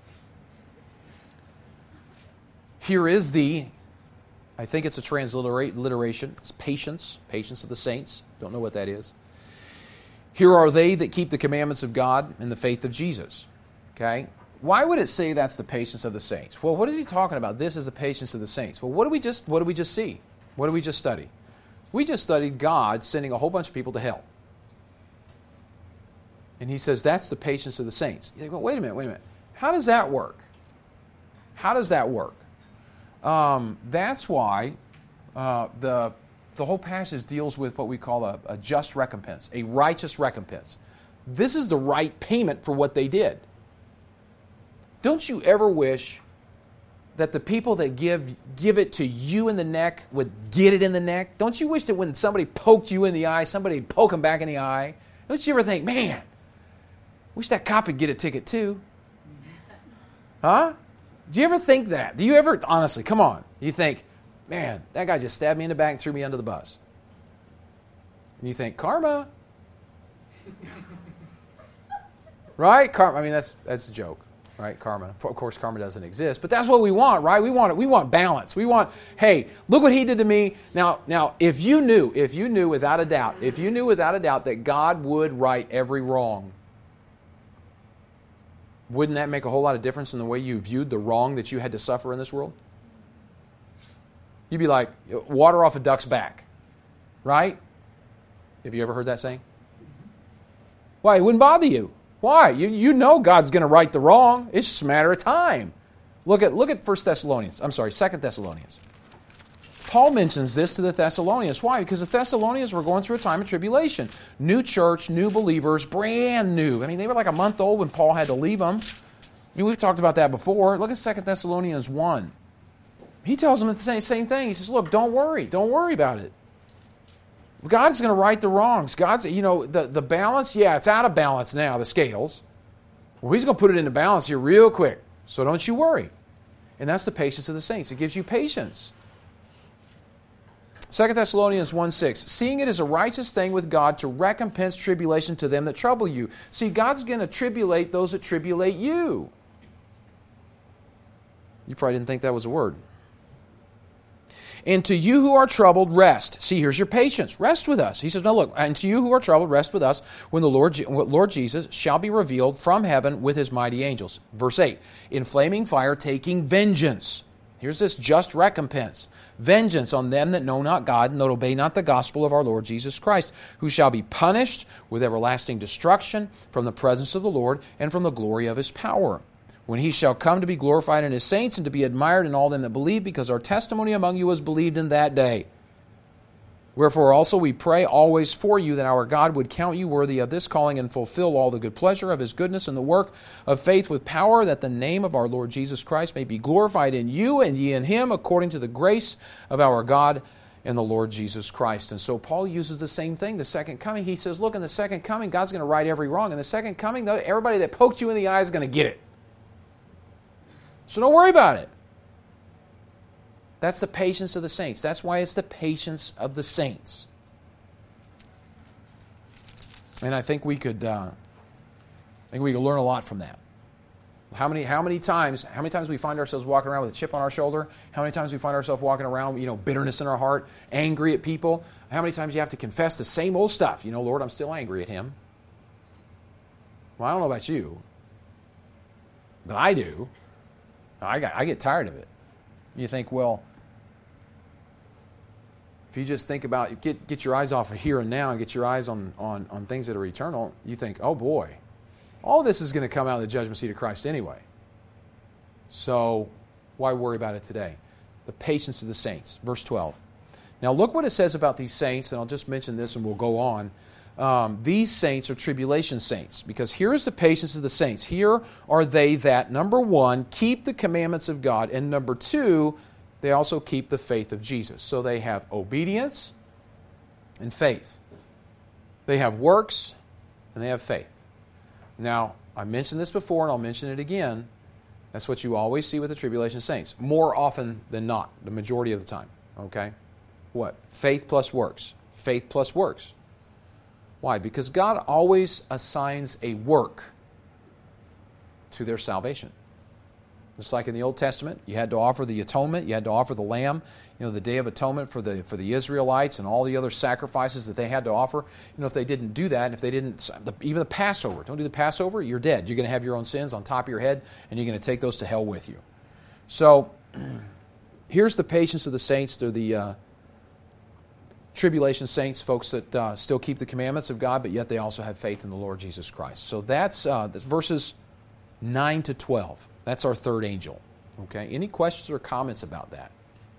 Here is I think it's a transliteration. It's patience of the saints. Don't know what that is. Here are they that keep the commandments of God and the faith of Jesus. Okay? Why would it say that's the patience of the saints? Well, what is he talking about? This is the patience of the saints. Well, what did we just see? What did we just study? We just studied God sending a whole bunch of people to hell. And he says that's the patience of the saints. You go, wait a minute. How does that work? That's why the whole passage deals with what we call a just recompense, a righteous recompense. This is the right payment for what they did. Don't you ever wish that the people that give it to you in the neck would get it in the neck? Don't you wish that when somebody poked you in the eye, somebody would poke them back in the eye? Don't you ever think, man, wish that cop would get a ticket too? Huh? Do you ever think that? Do you ever, honestly, come on, you think, man, that guy just stabbed me in the back and threw me under the bus. And you think, karma. Right? Karma, I mean, that's a joke, right? Karma. Of course, karma doesn't exist, but that's what we want, right? We want balance. We want, hey, look what he did to me. Now, if you knew without a doubt that God would right every wrong, wouldn't that make a whole lot of difference in the way you viewed the wrong that you had to suffer in this world? You'd be like, water off a duck's back, right? Have you ever heard that saying? Why? It wouldn't bother you. Why? You know God's going to right the wrong. It's just a matter of time. Look at 2 Thessalonians. Paul mentions this to the Thessalonians. Why? Because the Thessalonians were going through a time of tribulation. New church, new believers, brand new. I mean, they were like a month old when Paul had to leave them. I mean, we've talked about that before. Look at 2 Thessalonians 1. He tells them the same thing. He says, look, don't worry about it. God's going to right the wrongs. God's, the balance, it's out of balance now, the scales. Well, he's going to put it into balance here real quick. So don't you worry. And that's the patience of the saints. It gives you patience. 2 Thessalonians 1:6, seeing it is a righteous thing with God to recompense tribulation to them that trouble you. See, God's going to tribulate those that tribulate you. You probably didn't think that was a word. And to you who are troubled, rest. See, here's your patience. Rest with us. He says, no, look, and to you who are troubled, rest with us when the Lord Jesus shall be revealed from heaven with his mighty angels. Verse 8, in flaming fire taking vengeance. Here's this just recompense. Vengeance on them that know not God and that obey not the gospel of our Lord Jesus Christ, who shall be punished with everlasting destruction from the presence of the Lord and from the glory of his power, when he shall come to be glorified in his saints and to be admired in all them that believe, because our testimony among you was believed in that day. Wherefore also we pray always for you that our God would count you worthy of this calling and fulfill all the good pleasure of his goodness and the work of faith with power, that the name of our Lord Jesus Christ may be glorified in you and ye in him, according to the grace of our God and the Lord Jesus Christ. And so Paul uses the same thing, the second coming. He says, look, in the second coming, God's going to right every wrong. In the second coming, everybody that poked you in the eye is going to get it. So don't worry about it. That's the patience of the saints. That's why it's the patience of the saints. And I think we could learn a lot from that. How many times we find ourselves walking around with a chip on our shoulder? How many times we find ourselves walking around, bitterness in our heart, angry at people? How many times you have to confess the same old stuff? Lord, I'm still angry at him. Well, I don't know about you. but I do. I get tired of it. You think, well, if you just think about, get your eyes off of here and now and get your eyes on things that are eternal, you think, oh boy, all this is going to come out of the judgment seat of Christ anyway. So why worry about it today? The patience of the saints. Verse 12. Now look what it says about these saints, and I'll just mention this and we'll go on. These saints are tribulation saints, because here is the patience of the saints. Here are they that, number one, keep the commandments of God, and number two, they also keep the faith of Jesus. So they have obedience and faith. They have works and they have faith. Now, I mentioned this before and I'll mention it again. That's what you always see with the tribulation saints. More often than not, the majority of the time. Okay? What? Faith plus works. Faith plus works. Why? Because God always assigns a work to their salvation. Just like in the Old Testament, you had to offer the atonement, you had to offer the lamb, the Day of Atonement for the Israelites and all the other sacrifices that they had to offer. If they didn't do that, if they didn't, even the Passover, don't do the Passover, you're dead. You're going to have your own sins on top of your head, and you're going to take those to hell with you. So, here's the patience of the saints. They're the tribulation saints, folks that still keep the commandments of God, but yet they also have faith in the Lord Jesus Christ. So that's verses 9 to 12. That's our third angel. Okay? Any questions or comments about that?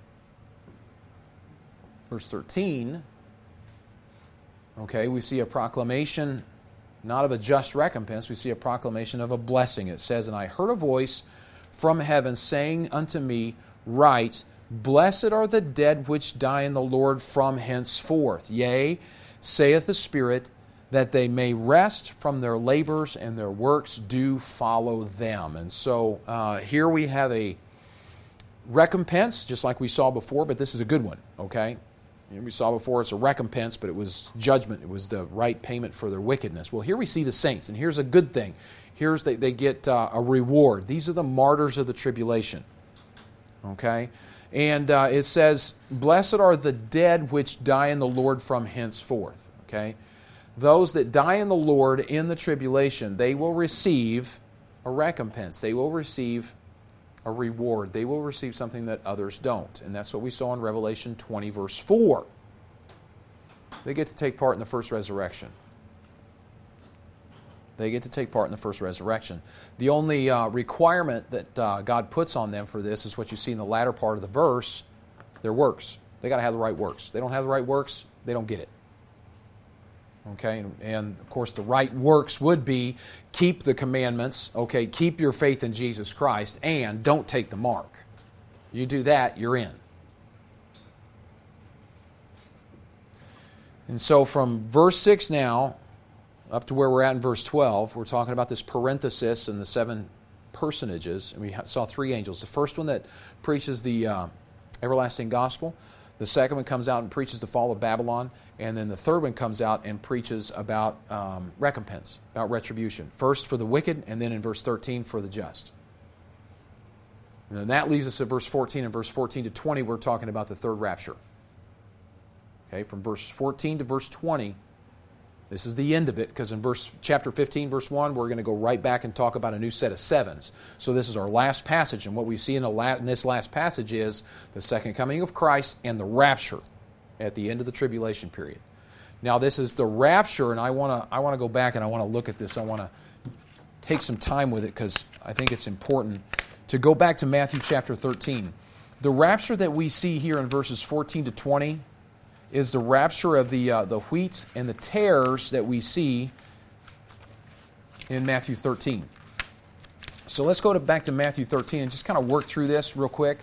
Verse 13, okay, we see a proclamation, not of a just recompense, we see a proclamation of a blessing. It says, "And I heard a voice from heaven saying unto me, Write, Blessed are the dead which die in the Lord from henceforth. Yea, saith the Spirit, that they may rest from their labors, and their works do follow them." And so here we have a recompense, just like we saw before, but this is a good one, okay? We saw before it's a recompense, but it was judgment. It was the right payment for their wickedness. Well, here we see the saints, and here's a good thing. Here's they get a reward. These are the martyrs of the tribulation, okay? And it says, "Blessed are the dead which die in the Lord from henceforth," okay? Those that die in the Lord in the tribulation, they will receive a recompense. They will receive a reward. They will receive something that others don't. And that's what we saw in Revelation 20, verse 4. They get to take part in the first resurrection. They get to take part in the first resurrection. The only requirement that God puts on them for this is what you see in the latter part of the verse, their works. They got to have the right works. They don't have the right works, they don't get it. Okay, and of course the right works would be keep the commandments, okay, keep your faith in Jesus Christ, and don't take the mark. You do that, you're in. And so from verse 6 now, up to where we're at in verse 12, we're talking about this parenthesis and the 7 personages. And we saw 3 angels. The first one that preaches the everlasting gospel. The second one comes out and preaches the fall of Babylon. And then the third one comes out and preaches about recompense, about retribution. First for the wicked, and then in verse 13 for the just. And then that leaves us at verse 14. And verse 14 to 20, we're talking about the third rapture. Okay, from verse 14 to verse 20, this is the end of it, because in chapter 15, verse 1, we're going to go right back and talk about a new set of 7s. So this is our last passage, and what we see in this last passage is the second coming of Christ and the rapture at the end of the tribulation period. Now this is the rapture, and I want to go back and I want to look at this. I want to take some time with it because I think it's important to go back to Matthew chapter 13. The rapture that we see here in verses 14 to 20 is the rapture of the wheat and the tares that we see in Matthew 13. So let's go back to Matthew 13 and just kind of work through this real quick.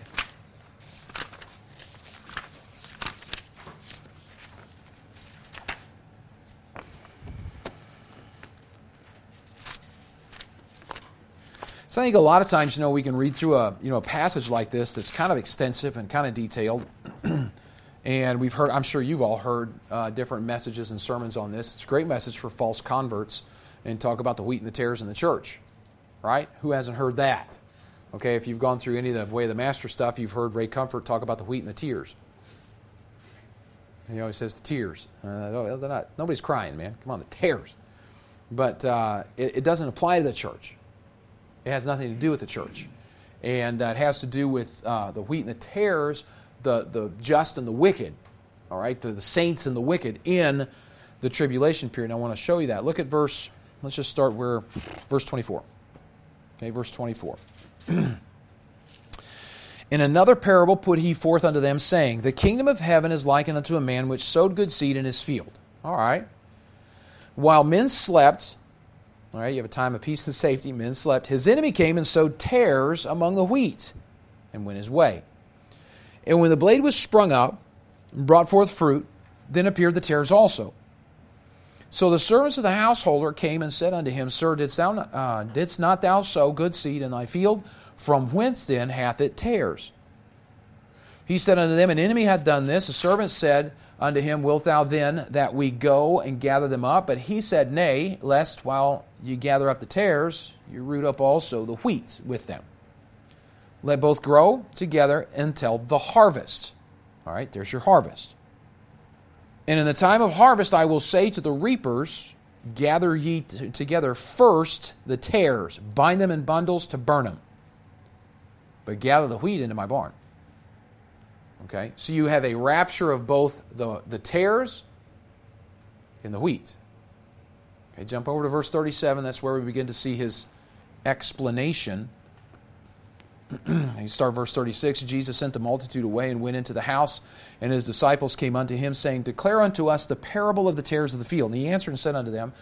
So I think a lot of times, we can read through a passage like this that's kind of extensive and kind of detailed. And we've heard, I'm sure you've all heard different messages and sermons on this. It's a great message for false converts and talk about the wheat and the tares in the church, right? Who hasn't heard that? Okay, if you've gone through any of the Way of the Master stuff, you've heard Ray Comfort talk about the wheat and the tears. And he always says the tears. Nobody's crying, man. Come on, the tares. But it doesn't apply to the church. It has nothing to do with the church. And it has to do with the wheat and the tares, the just and the wicked, all right, the saints and the wicked in the tribulation period. And I want to show you that. Look at verse 24. Okay, verse 24. In another parable put he forth unto them, saying, The kingdom of heaven is likened unto a man which sowed good seed in his field. All right. While men slept, all right, you have a time of peace and safety, men slept, his enemy came and sowed tares among the wheat and went his way. And when the blade was sprung up and brought forth fruit, then appeared the tares also. So the servants of the householder came and said unto him, Sir, didst not thou sow good seed in thy field? From whence then hath it tares? He said unto them, An enemy hath done this. The servant said unto him, Wilt thou then that we go and gather them up? But he said, Nay, lest while ye gather up the tares, you root up also the wheat with them. Let both grow together until the harvest. All right, there's your harvest. And in the time of harvest I will say to the reapers, Gather ye together first the tares, bind them in bundles to burn them, but gather the wheat into my barn. Okay, so you have a rapture of both the tares and the wheat. Okay, jump over to verse 37. That's where we begin to see his explanation. You start verse 36. Jesus sent the multitude away and went into the house, and his disciples came unto him, saying, Declare unto us the parable of the tares of the field. And he answered and said unto them,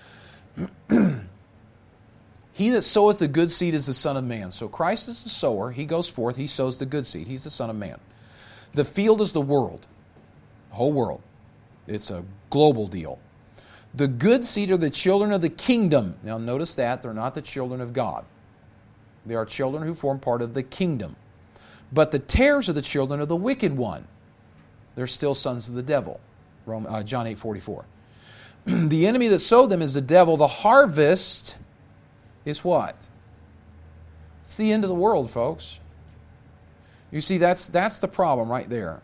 He that soweth the good seed is the Son of Man. So Christ is the sower. He goes forth. He sows the good seed. He's the Son of Man. The field is the world, the whole world. It's a global deal. The good seed are the children of the kingdom. Now notice that. They're not the children of God. They are children who form part of the kingdom. But the tares are the children of the wicked one. They're still sons of the devil. John 8:44. The enemy that sowed them is the devil. The harvest is what? It's the end of the world, folks. You see, that's the problem right there.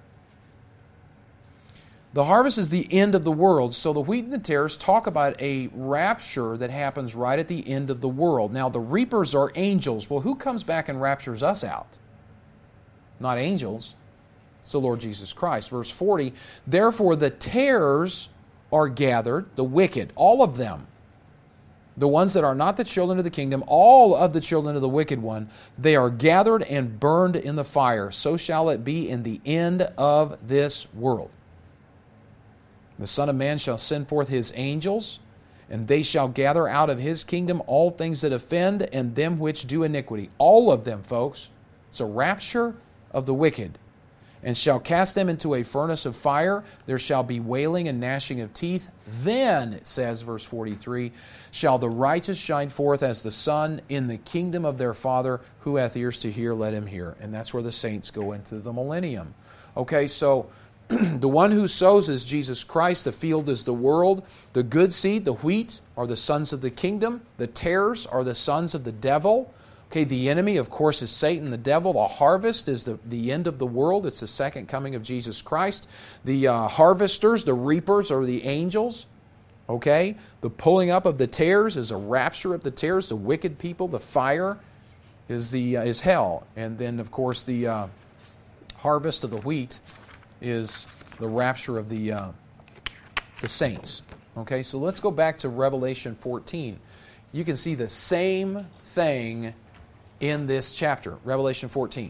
The harvest is the end of the world. So the wheat and the tares talk about a rapture that happens right at the end of the world. Now, the reapers are angels. Well, who comes back and raptures us out? Not angels. It's the Lord Jesus Christ. Verse 40, Therefore the tares are gathered, the wicked, all of them. The ones that are not the children of the kingdom, all of the children of the wicked one, they are gathered and burned in the fire. So shall it be in the end of this world. The Son of Man shall send forth his angels, and they shall gather out of his kingdom all things that offend and them which do iniquity. All of them, folks. It's a rapture of the wicked. And shall cast them into a furnace of fire. There shall be wailing and gnashing of teeth. Then, it says, verse 43, shall the righteous shine forth as the sun in the kingdom of their Father. Who hath ears to hear, let him hear. And that's where the saints go into the millennium. Okay, so the one who sows is Jesus Christ. The field is the world. The good seed, the wheat, are the sons of the kingdom. The tares are the sons of the devil. Okay, the enemy, of course, is Satan, the devil. The harvest is the end of the world. It's the second coming of Jesus Christ. The harvesters, the reapers, are the angels. Okay, the pulling up of the tares is a rapture of the tares. The wicked people, the fire, is hell. And then, of course, the harvest of the wheat is the rapture of the saints. Okay, so let's go back to Revelation 14. You can see the same thing in this chapter, Revelation 14.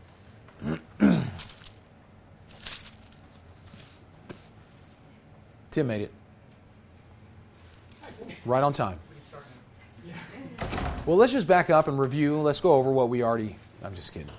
Tim made it. Right on time. Well, let's just back up and review. Let's go over what we already... I'm just kidding.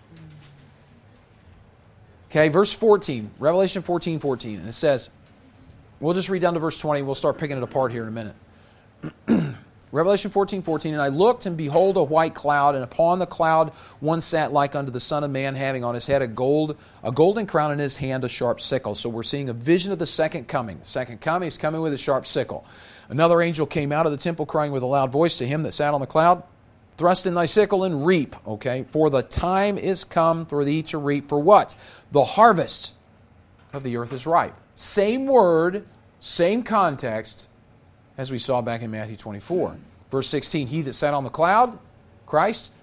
Okay, verse 14. Revelation 14:14. And it says... We'll just read down to verse 20. We'll start picking it apart here in a minute. Revelation 14:14, And I looked, and behold, a white cloud, and upon the cloud one sat like unto the Son of Man, having on his head a golden crown, in his hand a sharp sickle. So we're seeing a vision of the second coming. The second coming is coming with a sharp sickle. Another angel came out of the temple, crying with a loud voice to him that sat on the cloud, Thrust in thy sickle and reap. Okay, for the time is come for thee to reap. For what? The harvest of the earth is ripe. Same word, same context, as we saw back in Matthew 24. Verse 16, He that sat on the cloud, Christ,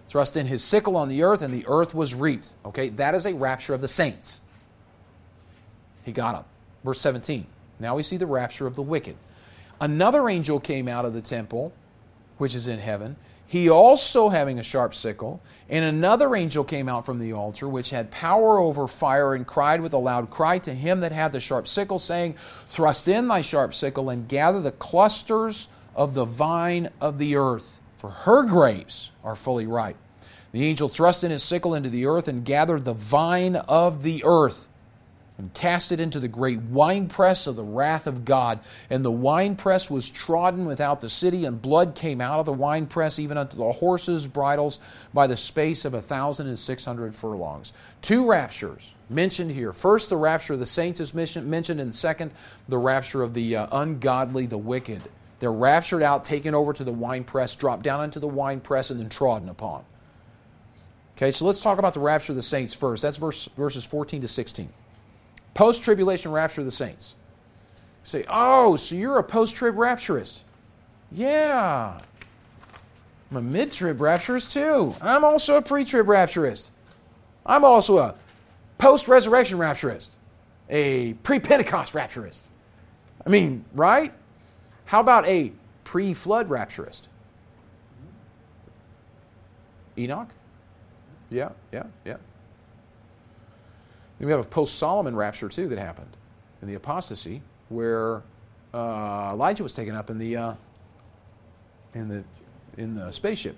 thrust in his sickle on the earth, and the earth was reaped. Okay, that is a rapture of the saints. He got them. Verse 17. Now we see the rapture of the wicked. Another angel came out of the temple, which is in heaven, he also having a sharp sickle, and another angel came out from the altar, which had power over fire, and cried with a loud cry to him that had the sharp sickle, saying, Thrust in thy sharp sickle, and gather the clusters of the vine of the earth, for her grapes are fully ripe. The angel thrust in his sickle into the earth, and gathered the vine of the earth, and cast it into the great winepress of the wrath of God. And the winepress was trodden without the city, and blood came out of the winepress, even unto the horses' bridles, by the space of 1,600 furlongs. Two raptures mentioned here. First, the rapture of the saints is mentioned, and second, the rapture of the ungodly, the wicked. They're raptured out, taken over to the winepress, dropped down into the winepress, and then trodden upon. Okay, so let's talk about the rapture of the saints first. That's verses 14 to 16. Post-tribulation rapture of the saints. You say, oh, so you're a post-trib rapturist. Yeah. I'm a mid-trib rapturist too. I'm also a pre-trib rapturist. I'm also a post-resurrection rapturist. A pre-Pentecost rapturist. I mean, right? How about a pre-flood rapturist? Enoch? Yeah. Then we have a post-Solomon rapture, too, that happened in the apostasy, where Elijah was taken up in the spaceship.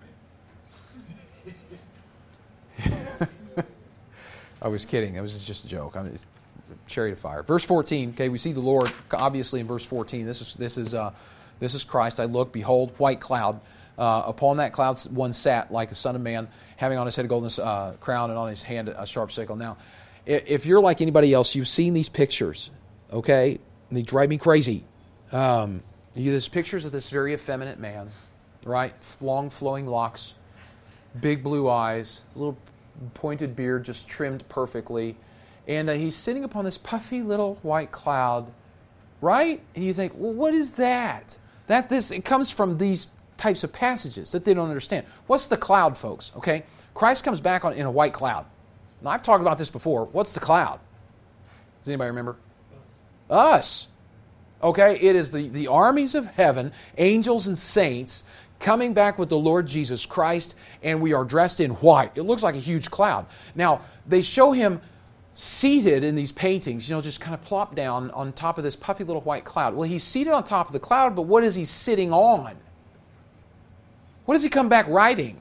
I was kidding. It was just a joke. I mean, it's chariot of fire. Verse 14. Okay, we see the Lord obviously in verse 14. This is Christ. I look, behold, white cloud. Upon that cloud one sat like a son of man, having on his head a golden crown, and on his hand a sharp sickle. Now, if you're like anybody else, you've seen these pictures, okay? And they drive me crazy. There's pictures of this very effeminate man, right? Long flowing locks, big blue eyes, little pointed beard just trimmed perfectly. And he's sitting upon this puffy little white cloud, right? And you think, well, what is that? It comes from these types of passages that they don't understand. What's the cloud, folks? Okay? Christ comes back in a white cloud. Now, I've talked about this before. What's the cloud? Does anybody remember? Us. Okay? It is the armies of heaven, angels and saints, coming back with the Lord Jesus Christ, and we are dressed in white. It looks like a huge cloud. Now, they show him seated in these paintings, just kind of plop down on top of this puffy little white cloud. Well, he's seated on top of the cloud, but what is he sitting on? What does he come back riding?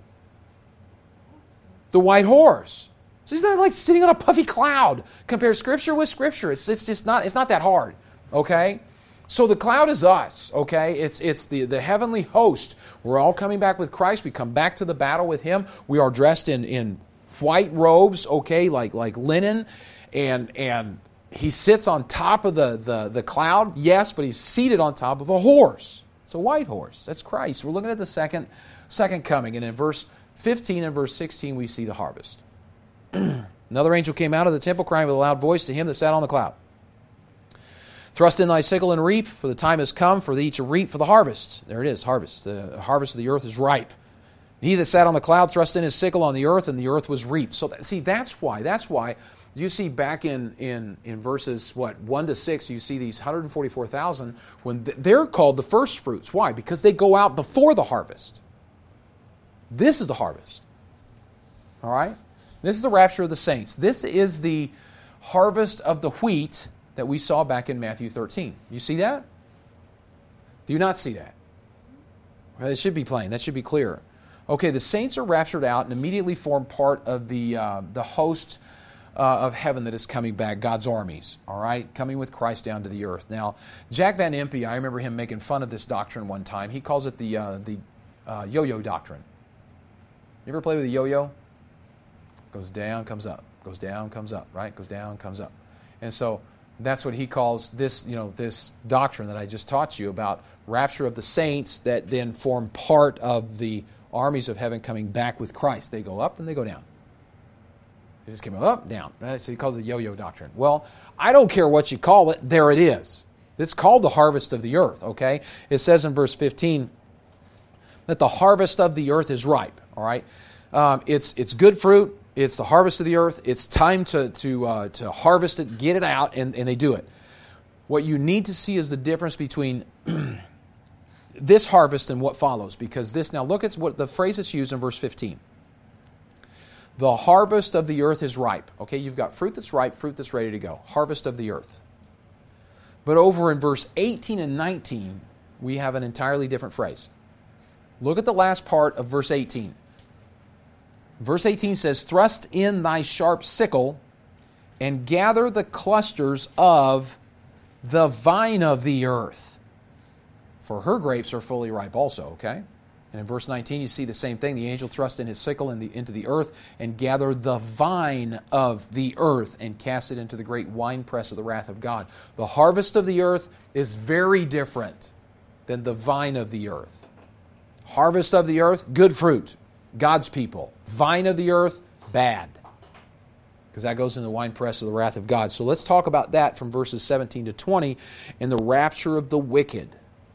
The white horse. So he's not like sitting on a puffy cloud. Compare Scripture with Scripture. It's just not. It's not that hard. Okay. So the cloud is us. Okay. It's the heavenly host. We're all coming back with Christ. We come back to the battle with Him. We are dressed in white robes. Okay, like linen, and He sits on top of the cloud. Yes, but He's seated on top of a horse. It's a white horse. That's Christ. We're looking at the second coming, and in verse 15 and verse 16 we see the harvest. Another angel came out of the temple, crying with a loud voice to him that sat on the cloud, Thrust in thy sickle and reap, for the time has come for thee to reap for the harvest. There it is, harvest. The harvest of the earth is ripe. He that sat on the cloud thrust in his sickle on the earth, and the earth was reaped. So that's why you see back in verses 1 to 6, you see these 144,000 when they're called the first fruits. Why? Because they go out before the harvest. This is the harvest. All right? This is the rapture of the saints. This is the harvest of the wheat that we saw back in Matthew 13. You see that? Do you not see that? Well, it should be plain. That should be clear. Okay, the saints are raptured out and immediately form part of the host of heaven that is coming back, God's armies, all right, coming with Christ down to the earth. Now, Jack Van Impe, I remember him making fun of this doctrine one time. He calls it the yo-yo doctrine. You ever play with a yo-yo? Goes down, comes up. Goes down, comes up, right? Goes down, comes up. And so that's what he calls this, this doctrine that I just taught you about rapture of the saints that then form part of the armies of heaven coming back with Christ. They go up and they go down. They just came up, down. Right? So he calls it the yo-yo doctrine. Well, I don't care what you call it. There it is. It's called the harvest of the earth, okay? It says in verse 15 that the harvest of the earth is ripe, all right? It's good fruit. It's the harvest of the earth. It's time to harvest it, get it out, and they do it. What you need to see is the difference between this harvest and what follows. Because this, now look at what the phrase that's used in verse 15. The harvest of the earth is ripe. Okay, you've got fruit that's ripe, fruit that's ready to go. Harvest of the earth. But over in verse 18 and 19, we have an entirely different phrase. Look at the last part of verse 18. Verse 18 says, thrust in thy sharp sickle and gather the clusters of the vine of the earth. For her grapes are fully ripe also, okay? And in verse 19, you see the same thing. The angel thrust in his sickle into the earth and gathered the vine of the earth and cast it into the great winepress of the wrath of God. The harvest of the earth is very different than the vine of the earth. Harvest of the earth, good fruit, God's people. Vine of the earth, bad. Because that goes in the winepress of the wrath of God. So let's talk about that from verses 17 to 20 in the rapture of the wicked.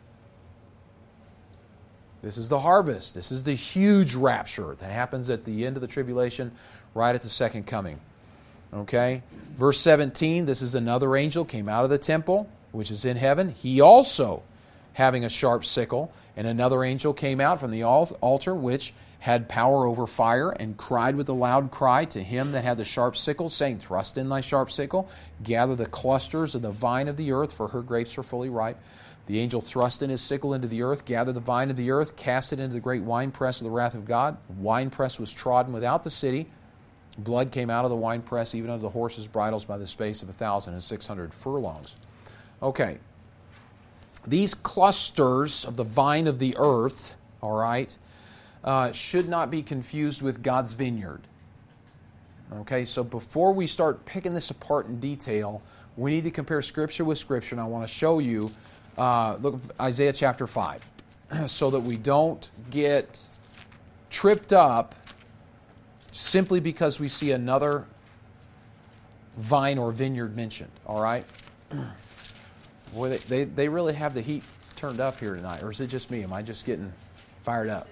This is the harvest. This is the huge rapture that happens at the end of the tribulation, right at the second coming. Okay? Verse 17, this is another angel came out of the temple, which is in heaven. He also having a sharp sickle. And another angel came out from the altar, which had power over fire, and cried with a loud cry to him that had the sharp sickle, saying, thrust in thy sharp sickle, gather the clusters of the vine of the earth, for her grapes are fully ripe. The angel thrust in his sickle into the earth, gathered the vine of the earth, cast it into the great winepress of the wrath of God. The winepress was trodden without the city. Blood came out of the winepress, even unto the horses' bridles, by the space of 1,600 furlongs. Okay. These clusters of the vine of the earth, all right, should not be confused with God's vineyard. Okay, so before we start picking this apart in detail, we need to compare Scripture with Scripture, and I want to show you, look at Isaiah chapter 5, so that we don't get tripped up simply because we see another vine or vineyard mentioned, all right? Boy, they really have the heat turned up here tonight, or is it just me? Am I just getting fired up?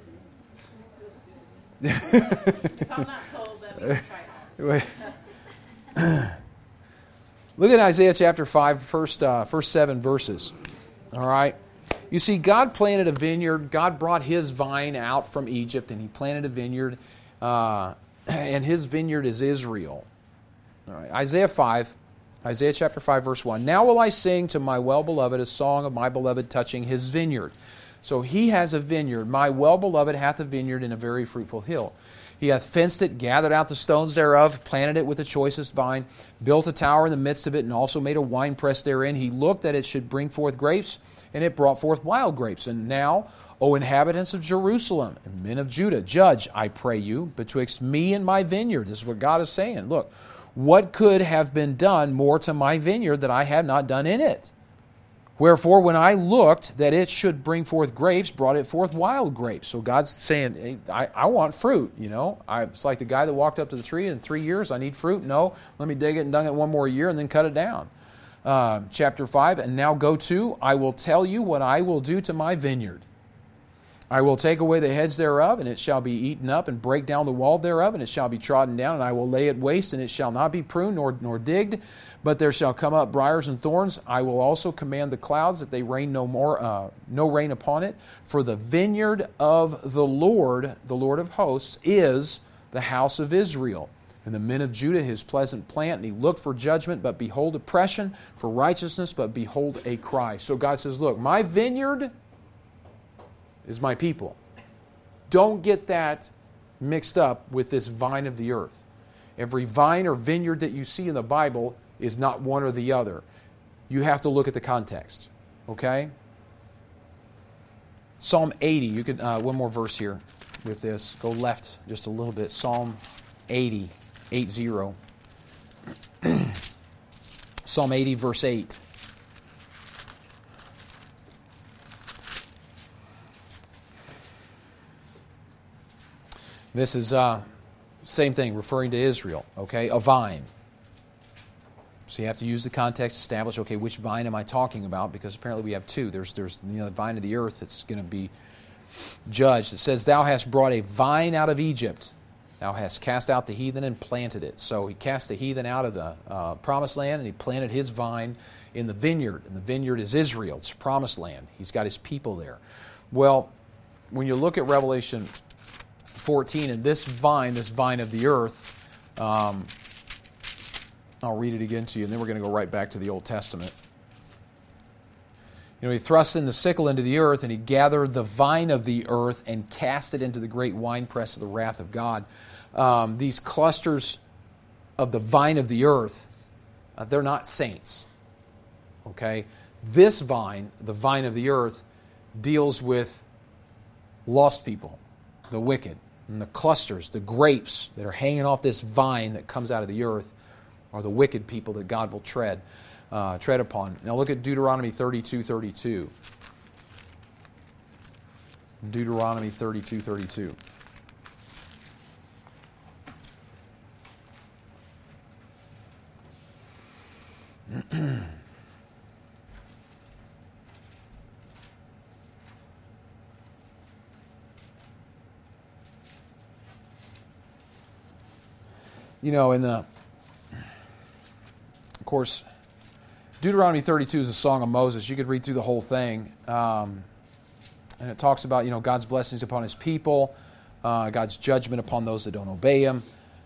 If I'm not told, that means it's right. Look at Isaiah chapter 5, first 7 verses. All right? You see, God planted a vineyard. God brought His vine out from Egypt, and He planted a vineyard, and His vineyard is Israel. All right, Isaiah chapter 5, verse 1. Now will I sing to my well-beloved a song of my beloved touching His vineyard. So He has a vineyard. My well-beloved hath a vineyard in a very fruitful hill. He hath fenced it, gathered out the stones thereof, planted it with the choicest vine, built a tower in the midst of it, and also made a winepress therein. He looked that it should bring forth grapes, and it brought forth wild grapes. And now, O inhabitants of Jerusalem, and men of Judah, judge, I pray you, betwixt me and my vineyard. This is what God is saying. Look, what could have been done more to my vineyard that I had not done in it? Wherefore, when I looked that it should bring forth grapes, brought it forth wild grapes. So God's saying, hey, I want fruit, you know. It's like the guy that walked up to the tree in 3 years, I need fruit. No, let me dig it and dung it one more year and then cut it down. Chapter 5, and now go to, I will tell you what I will do to my vineyard. I will take away the hedge thereof, and it shall be eaten up, and break down the wall thereof, and it shall be trodden down, and I will lay it waste, and it shall not be pruned nor digged, but there shall come up briars and thorns. I will also command the clouds that they rain no rain upon it. For the vineyard of the Lord of hosts, is the house of Israel. And the men of Judah His pleasant plant, and He looked for judgment, but behold oppression, for righteousness, but behold a cry. So God says, look, my vineyard is my people. Don't get that mixed up with this vine of the earth. Every vine or vineyard that you see in the Bible is not one or the other. You have to look at the context. Okay? Psalm 80. You could one more verse here with this. Go left just a little bit. Psalm 80. 8-0. Psalm 80, verse 8. This is same thing, referring to Israel, okay? A vine. So you have to use the context to establish, okay, which vine am I talking about? Because apparently we have two. There's the vine of the earth that's going to be judged. It says, thou hast brought a vine out of Egypt, Thou hast cast out the heathen and planted it. So he cast the heathen out of the promised land, and he planted his vine in the vineyard. And the vineyard is Israel. It's promised land. He's got his people there. Well, when you look at Revelation 14 and this vine of the earth, I'll read it again to you, and then we're going to go right back to the Old Testament. He thrust in the sickle into the earth, and he gathered the vine of the earth and cast it into the great winepress of the wrath of God. These clusters of the vine of the earth, they're not saints. Okay? This vine, the vine of the earth, deals with lost people, the wicked. And the clusters, the grapes that are hanging off this vine that comes out of the earth are the wicked people that God will tread upon. Now look at Deuteronomy 32:32. Deuteronomy 32:32. Of course, Deuteronomy 32 is a song of Moses. You could read through the whole thing. And it talks about, God's blessings upon His people, God's judgment upon those that don't obey Him.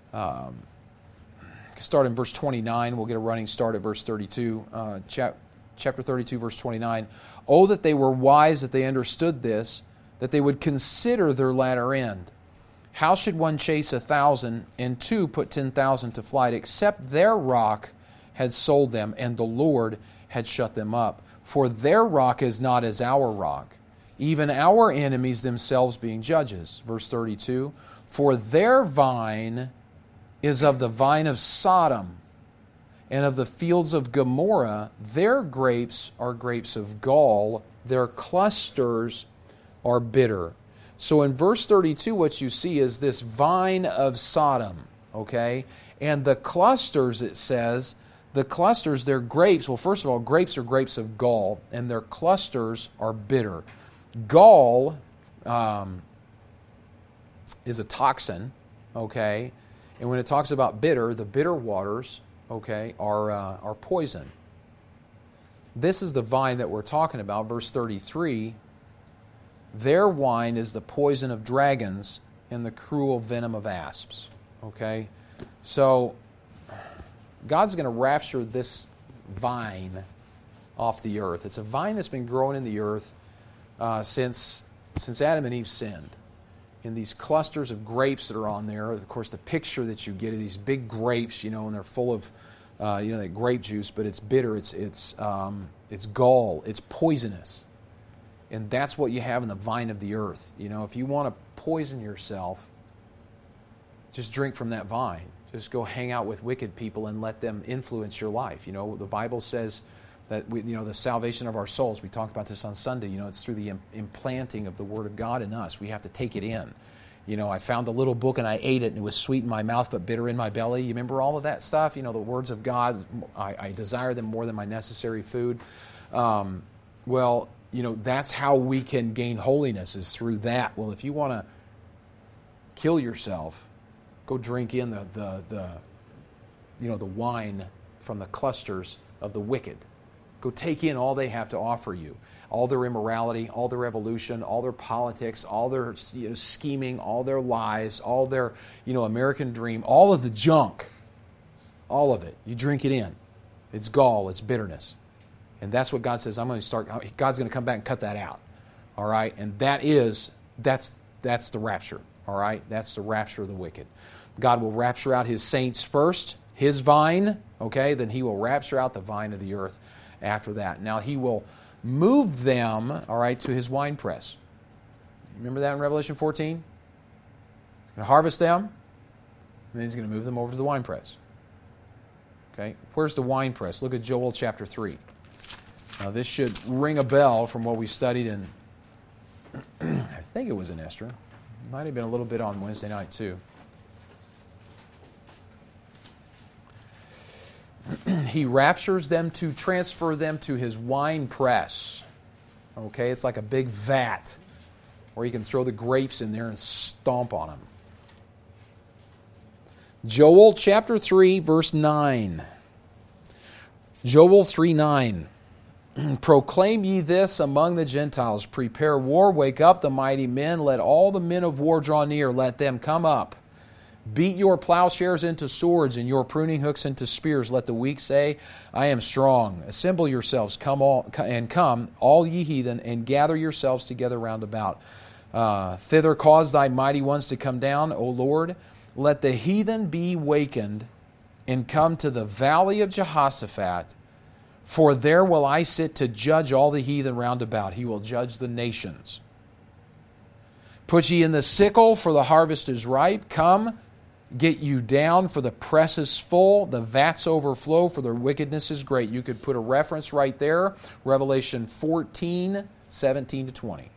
Start in verse 29. We'll get a running start at verse 32. Chapter 32, verse 29. Oh, that they were wise, that they understood this, that they would consider their latter end. How should one chase 1,000 and two put 10,000 to flight, except their rock had sold them, and the Lord had shut them up? For their rock is not as our rock, even our enemies themselves being judges. Verse 32, for their vine is of the vine of Sodom, and of the fields of Gomorrah. Their grapes are grapes of gall, their clusters are bitter. So in verse 32, what you see is this vine of Sodom, okay? And the clusters, it says, they're grapes. Well, first of all, grapes are grapes of gall, and their clusters are bitter. Gall is a toxin, okay? And when it talks about bitter, the bitter waters, okay, are poison. This is the vine that we're talking about, verse 33. Their wine is the poison of dragons and the cruel venom of asps. Okay? So, God's going to rapture this vine off the earth. It's a vine that's been growing in the earth since Adam and Eve sinned. In these clusters of grapes that are on there, of course, the picture that you get of these big grapes, and they're full of, that grape juice, but it's bitter, it's gall, it's poisonous. And that's what you have in the vine of the earth. If you want to poison yourself, just drink from that vine. Just go hang out with wicked people and let them influence your life. The Bible says that the salvation of our souls, we talked about this on Sunday, it's through the implanting of the Word of God in us. We have to take it in. I found the little book and I ate it, and it was sweet in my mouth but bitter in my belly. You remember all of that stuff? The words of God, I desire them more than my necessary food. That's how we can gain holiness, is through that. Well, if you want to kill yourself, go drink in the wine from the clusters of the wicked. Go take in all they have to offer you. All their immorality, all their evolution, all their politics, all their scheming, all their lies, all their American dream, all of the junk, all of it. You drink it in. It's gall, it's bitterness. And that's what God says, God's going to come back and cut that out. All right? And that's the rapture. All right? That's the rapture of the wicked. God will rapture out His saints first, His vine, okay? Then He will rapture out the vine of the earth after that. Now He will move them, all right, to His winepress. Remember that in Revelation 14? He's going to harvest them, and then He's going to move them over to the winepress. Okay? Where's the winepress? Look at Joel chapter 3. Now, this should ring a bell from what we studied in, I think it was in Esther. Might have been a little bit on Wednesday night, too. He raptures them to transfer them to His wine press. Okay, it's like a big vat where you can throw the grapes in there and stomp on them. Joel chapter 3, verse 9. Joel 3:9. Proclaim ye this among the Gentiles. Prepare war, wake up the mighty men. Let all the men of war draw near. Let them come up. Beat your plowshares into swords and your pruning hooks into spears. Let the weak say, I am strong. Assemble yourselves, come, all ye heathen, and gather yourselves together round about. Thither cause thy mighty ones to come down, O Lord. Let the heathen be wakened and come to the valley of Jehoshaphat. For there will I sit to judge all the heathen round about. He will judge the nations. Put ye in the sickle, for the harvest is ripe. Come, get you down, for the press is full. The vats overflow, for their wickedness is great. You could put a reference right there. Revelation 14, 17 to 20.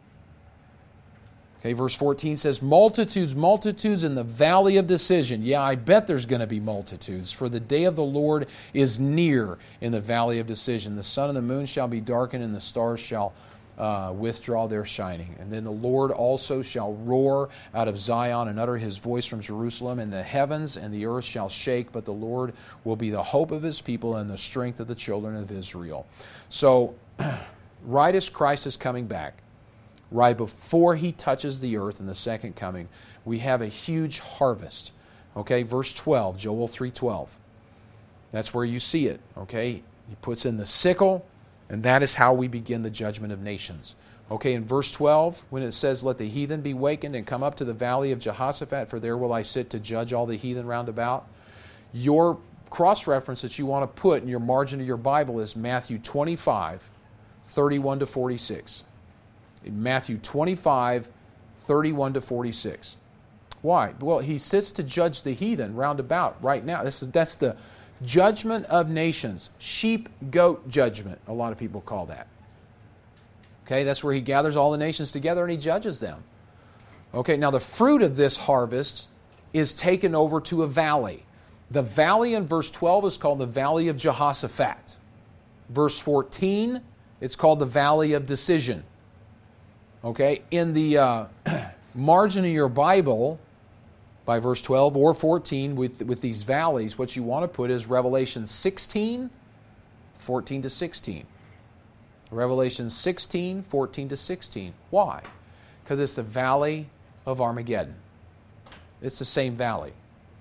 Okay, verse 14 says, multitudes, multitudes in the valley of decision. Yeah, I bet there's going to be multitudes, for the day of the Lord is near in the valley of decision. The sun and the moon shall be darkened, and the stars shall withdraw their shining. And then the Lord also shall roar out of Zion and utter his voice from Jerusalem, and the heavens and the earth shall shake, but the Lord will be the hope of his people and the strength of the children of Israel. So, right as Christ is coming back, right before he touches the earth in the second coming, we have a huge harvest. Okay, verse 12, Joel 3:12. That's where you see it. Okay, he puts in the sickle, and that is how we begin the judgment of nations. Okay, in verse 12, when it says, let the heathen be wakened and come up to the valley of Jehoshaphat, for there will I sit to judge all the heathen round about. Your cross-reference that you want to put in your margin of your Bible is Matthew 25, 31 to 46. In Matthew 25, 31 to 46. Why? Well, he sits to judge the heathen round about right now. That's the judgment of nations. Sheep-goat judgment, a lot of people call that. Okay, that's where he gathers all the nations together and he judges them. Okay, now the fruit of this harvest is taken over to a valley. The valley in verse 12 is called the Valley of Jehoshaphat. Verse 14, it's called the Valley of Decision. Okay, in the margin of your Bible, by verse 12 or 14, with these valleys, what you want to put is Revelation 16, 14 to 16. Revelation 16, 14 to 16. Why? Because it's the Valley of Armageddon. It's the same valley.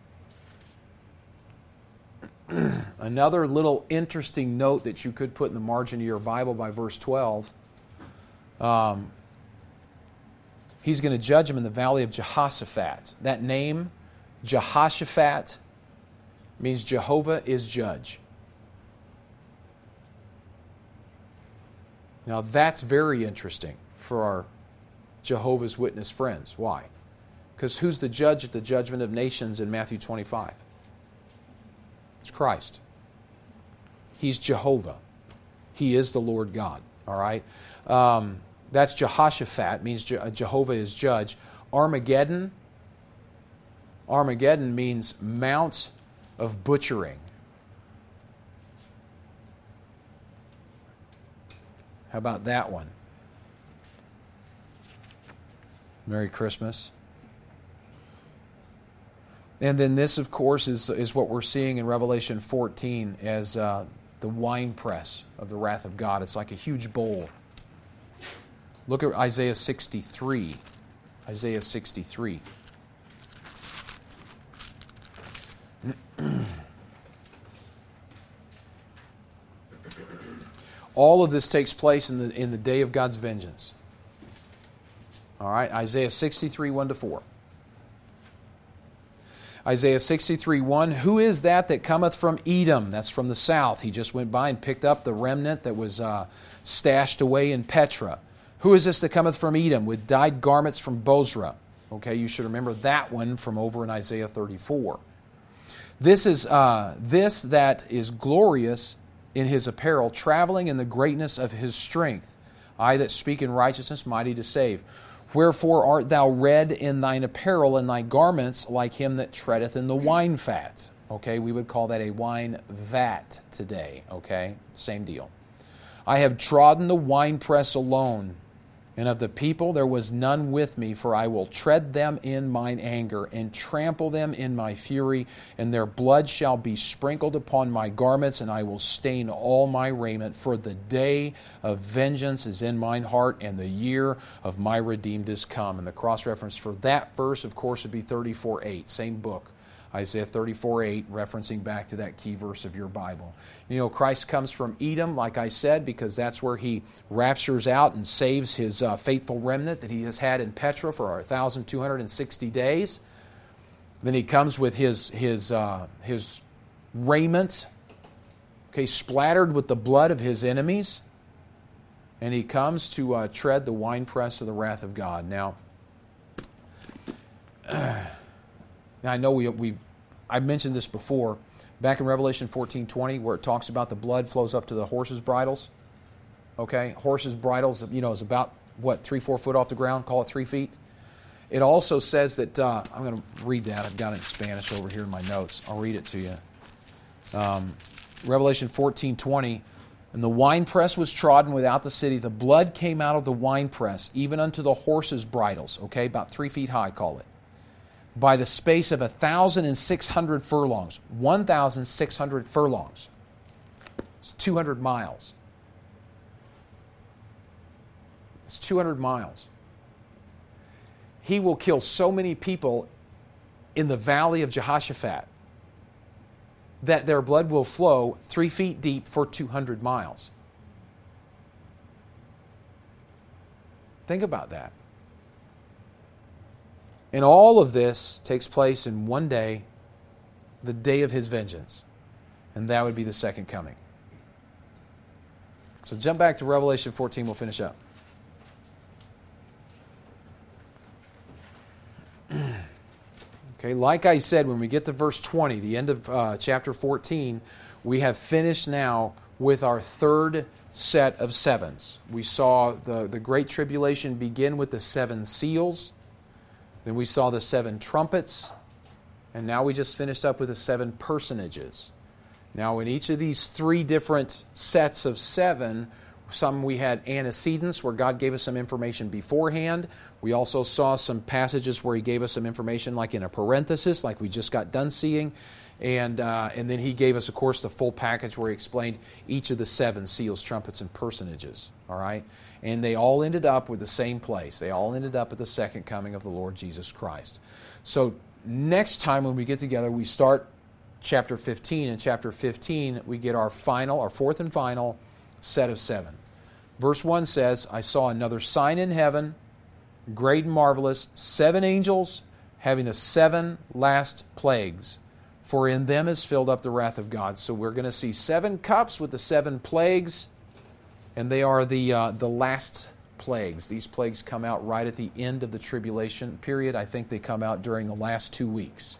Another little interesting note that you could put in the margin of your Bible by verse 12, he's going to judge him in the Valley of Jehoshaphat. That name, Jehoshaphat, means Jehovah is judge. Now that's very interesting for our Jehovah's Witness friends. Why? Because who's the judge at the judgment of nations in Matthew 25? It's Christ. He's Jehovah. He is the Lord God. All right? That's Jehoshaphat, means Jehovah is judge. Armageddon means mount of butchering. How about that one? Merry Christmas. And then this, of course, is what we're seeing in Revelation 14 as the winepress of the wrath of God. It's like a huge bowl. Look at Isaiah 63. Isaiah 63. All of this takes place in the day of God's vengeance. All right, Isaiah 63, 1 to 4. Isaiah 63, 1, who is that cometh from Edom? That's from the south. He just went by and picked up the remnant that was stashed away in Petra. Who is this that cometh from Edom with dyed garments from Bozrah? Okay, you should remember that one from over in Isaiah 34. This that is glorious in his apparel, traveling in the greatness of his strength. I that speak in righteousness, mighty to save. Wherefore art thou red in thine apparel, and thy garments like him that treadeth in the wine fat. Okay, we would call that a wine vat today. Okay, same deal. I have trodden the winepress alone, And of the people there was none with me, for I will tread them in mine anger, and trample them in my fury, and their blood shall be sprinkled upon my garments, and I will stain all my raiment, for the day of vengeance is in mine heart, and the year of my redeemed is come. And the cross-reference for that verse, of course, would be 34:8, same book. Isaiah 34:8, referencing back to that key verse of your Bible. You know, Christ comes from Edom, like I said, because that's where He raptures out and saves His faithful remnant that He has had in Petra for 1,260 days. Then He comes with His raiment, okay, splattered with the blood of His enemies, and He comes to tread the winepress of the wrath of God. Now, I know I mentioned this before, back in Revelation 14:20, where it talks about the blood flows up to the horses' bridles. Okay, horses' bridles, is about, 3-4 foot off the ground, call it 3 feet. It also says that, I'm going to read that, I've got it in Spanish over here in my notes. I'll read it to you. Revelation 14:20, and the winepress was trodden without the city. The blood came out of the winepress, even unto the horses' bridles, okay, about 3 feet high, call it, by the space of 1,600 furlongs. 1,600 furlongs. It's 200 miles. It's 200 miles. He will kill so many people in the valley of Jehoshaphat that their blood will flow 3 feet deep for 200 miles. Think about that. And all of this takes place in one day, the day of His vengeance. And that would be the second coming. So jump back to Revelation 14, we'll finish up. Okay, like I said, when we get to verse 20, the end of chapter 14, we have finished now with our third set of sevens. We saw the Great Tribulation begin with the 7 seals. Then we saw the 7 trumpets, and now we just finished up with the 7 personages. Now, in each of these 3 different sets of 7, some we had antecedents where God gave us some information beforehand. We also saw some passages where He gave us some information like in a parenthesis, like we just got done seeing. And then He gave us, of course, the full package where He explained each of the 7 seals, trumpets, and personages. All right? And they all ended up with the same place. They all ended up at the second coming of the Lord Jesus Christ. So next time when we get together, we start chapter 15. In chapter 15, we get our fourth and final set of 7. Verse 1 says, I saw another sign in heaven, great and marvelous, 7 angels having the 7 last plagues. For in them is filled up the wrath of God. So we're going to see 7 cups with the 7 plagues, and they are the last plagues. These plagues come out right at the end of the tribulation period. I think they come out during the last 2 weeks.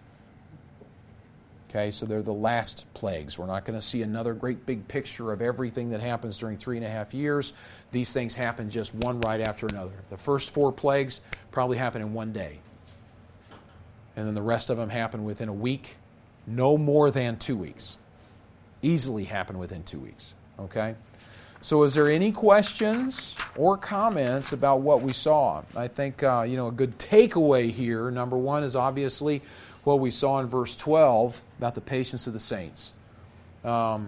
Okay, so they're the last plagues. We're not going to see another great big picture of everything that happens during 3.5 years. These things happen just one right after another. The first 4 plagues probably happen in one day. And then the rest of them happen within a week, no more than 2 weeks. Easily happen within 2 weeks. Okay? So is there any questions or comments about what we saw? I think, a good takeaway here, number one, is obviously what we saw in verse 12 about the patience of the saints. How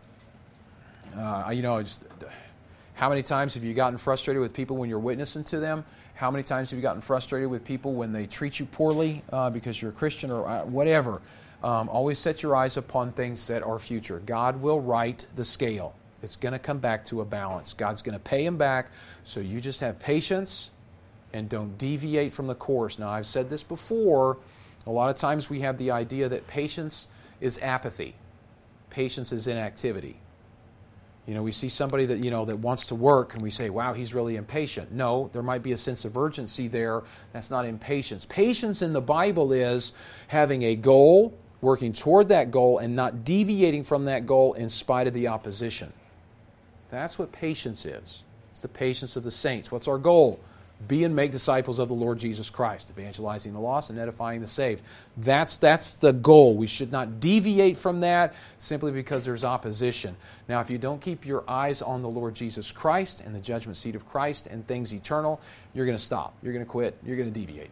many times have you gotten frustrated with people when you're witnessing to them? How many times have you gotten frustrated with people when they treat you poorly because you're a Christian or whatever? Always set your eyes upon things that are future. God will right the scale. It's going to come back to a balance. God's going to pay him back, so you just have patience and don't deviate from the course. Now, I've said this before. A lot of times we have the idea that patience is apathy. Patience is inactivity. We see somebody that, that wants to work, and we say, wow, he's really impatient. No, there might be a sense of urgency there. That's not impatience. Patience in the Bible is having a goal, working toward that goal, and not deviating from that goal in spite of the opposition. That's what patience is. It's the patience of the saints. What's our goal? Be and make disciples of the Lord Jesus Christ, evangelizing the lost and edifying the saved. That's the goal. We should not deviate from that simply because there's opposition. Now, if you don't keep your eyes on the Lord Jesus Christ and the judgment seat of Christ and things eternal, you're going to stop. You're going to quit. You're going to deviate.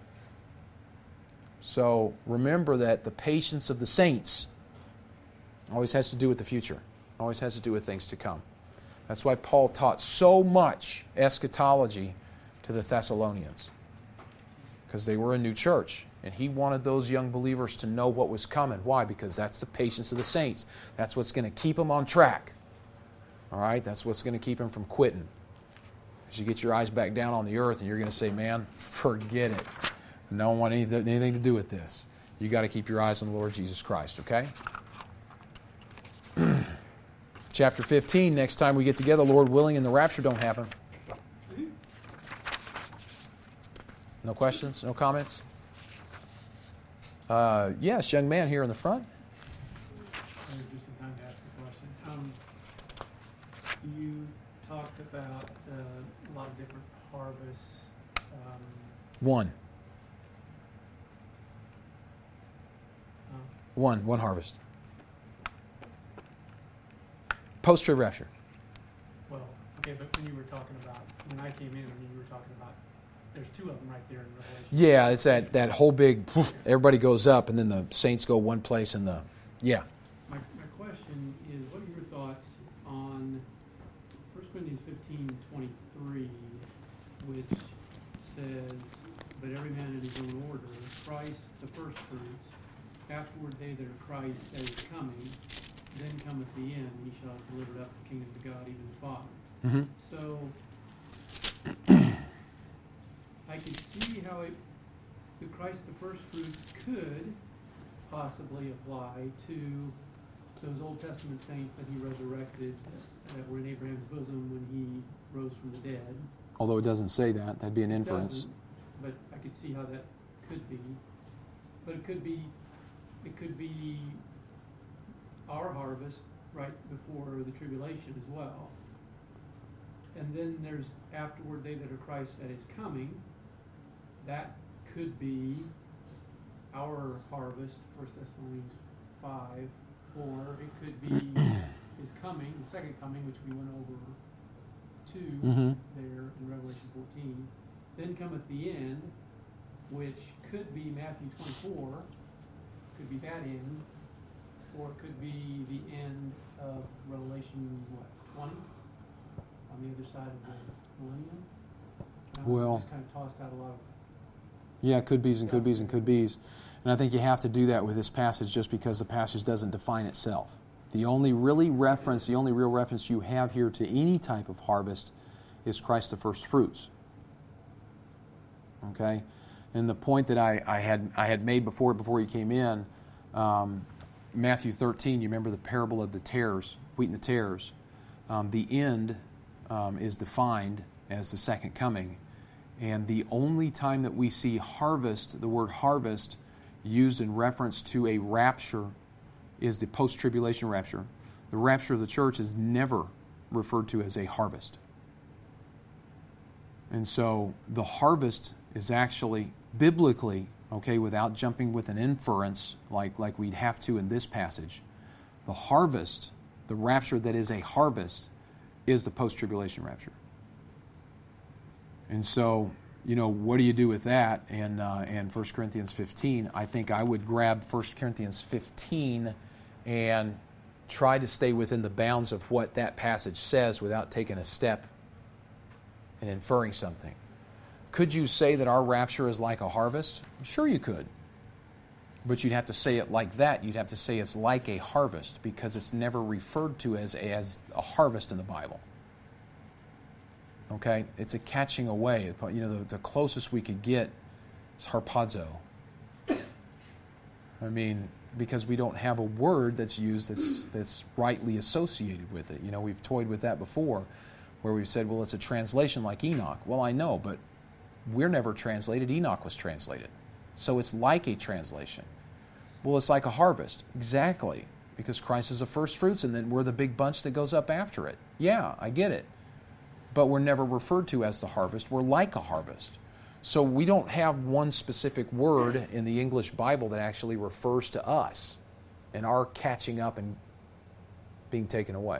So remember that the patience of the saints always has to do with the future. Always has to do with things to come. That's why Paul taught so much eschatology to the Thessalonians, because they were a new church, and he wanted those young believers to know what was coming. Why? Because that's the patience of the saints. That's what's going to keep them on track. All right? That's what's going to keep them from quitting. As you get your eyes back down on the earth, and you're going to say, man, forget it. I don't want anything to do with this. You got to keep your eyes on the Lord Jesus Christ, okay? Chapter 15, next time we get together, Lord willing, and the rapture don't happen. No questions? No comments? Yes, young man here in the front. Just in time to ask a question. You talked about a lot of different harvests. One harvest. Post-trib rapture. Well, okay, but when you were talking about, when I came in, you were talking about, there's two of them right there in Revelation. Yeah, it's that whole big, everybody goes up, and then the saints go one place, and yeah. My question is, what are your thoughts on 1 Corinthians 15:23, which says, but every man in his own order, Christ the first fruits, afterward they that are Christ that is coming, then cometh the end, he shall have delivered up the kingdom to God, even the Father. Mm-hmm. So, I could see how the Christ the first fruits could possibly apply to those Old Testament saints that he resurrected, that were in Abraham's bosom when he rose from the dead. Although it doesn't say that. That'd be an inference. It doesn't, but I could see how that could be. But it could be our harvest right before the tribulation as well. And then there's afterward they that are Christ that is coming. That could be our harvest, 1 Thessalonians 5, or it could be his coming, the second coming, which we went over to there in Revelation 14. Then cometh the end, which could be Matthew 24, could be that end, or it could be the end of Revelation, 20? On the other side of the millennium? Well, just kind of tossed out a lot of... Yeah, could be's and could be's and could be's. And I think you have to do that with this passage just because the passage doesn't define itself. The only real reference you have here to any type of harvest is Christ the first fruits. Okay? And the point that I had made before you came in, Matthew 13, you remember the parable of the tares, wheat and the tares. The end is defined as the second coming. And the only time that we see harvest, the word harvest, used in reference to a rapture is the post-tribulation rapture. The rapture of the church is never referred to as a harvest. And so the harvest is actually biblically, okay, without jumping with an inference like we'd have to in this passage, the harvest, the rapture that is a harvest, is the post-tribulation rapture. And so, what do you do with that? And 1 Corinthians 15, I think I would grab 1 Corinthians 15 and try to stay within the bounds of what that passage says without taking a step and inferring something. Could you say that our rapture is like a harvest? Sure you could. But you'd have to say it like that. You'd have to say it's like a harvest because it's never referred to as a harvest in the Bible. Okay? It's a catching away. The closest we could get is harpazo. I mean, because we don't have a word that's used that's rightly associated with it. We've toyed with that before where we've said, well, it's a translation like Enoch. Well, I know, but we're never translated. Enoch was translated. So it's like a translation. Well, it's like a harvest. Exactly. Because Christ is the first fruits, and then we're the big bunch that goes up after it. Yeah, I get it. but we're never referred to as the harvest. We're like a harvest. So we don't have one specific word in the English Bible that actually refers to us and our catching up and being taken away.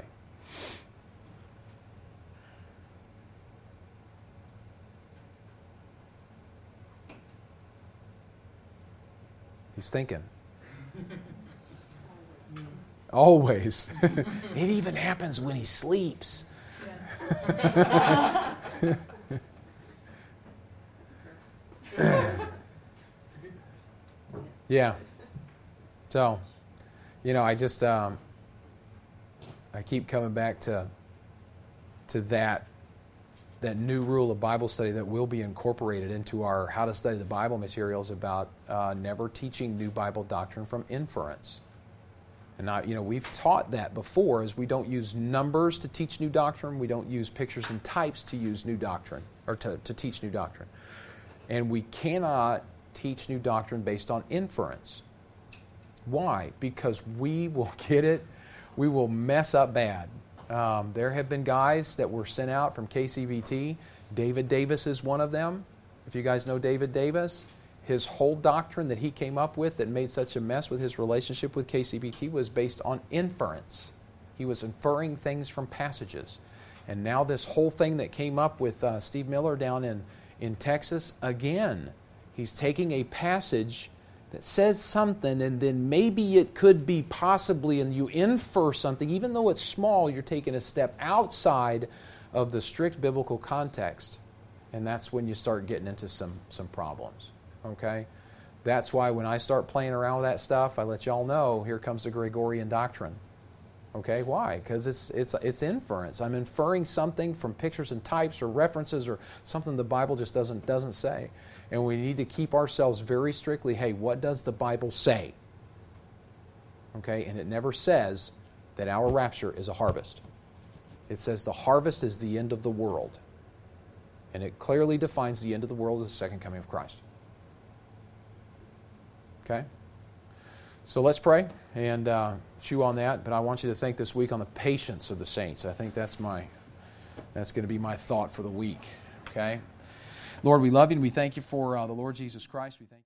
He's thinking. Always. It even happens when he sleeps. Yeah. So, I just I keep coming back to that new rule of Bible study that will be incorporated into our How to Study the Bible materials about never teaching new Bible doctrine from inference. And we've taught that before, as we don't use numbers to teach new doctrine, we don't use pictures and types to use new doctrine, or to teach new doctrine. And we cannot teach new doctrine based on inference. Why? Because we will get it, we will mess up bad. There have been guys that were sent out from KCBT. David Davis is one of them. If you guys know David Davis, his whole doctrine that he came up with that made such a mess with his relationship with KCBT was based on inference. He was inferring things from passages. And now this whole thing that came up with Steve Miller down in Texas, again, he's taking a passage that says something, and then maybe it could be possibly, and you infer something. Even though it's small, you're taking a step outside of the strict biblical context. And that's when you start getting into some problems. Okay? That's why when I start playing around with that stuff, I let y'all know, here comes the Gregorian doctrine. Okay? Why? Because it's inference. I'm inferring something from pictures and types or references or something the Bible just doesn't say. And we need to keep ourselves very strictly, hey, what does the Bible say? Okay? And it never says that our rapture is a harvest. It says the harvest is the end of the world. And it clearly defines the end of the world as the second coming of Christ. Okay? So let's pray and chew on that. But I want you to think this week on the patience of the saints. I think that's going to be my thought for the week. Okay? Lord, we love you and we thank you for the Lord Jesus Christ. We thank you.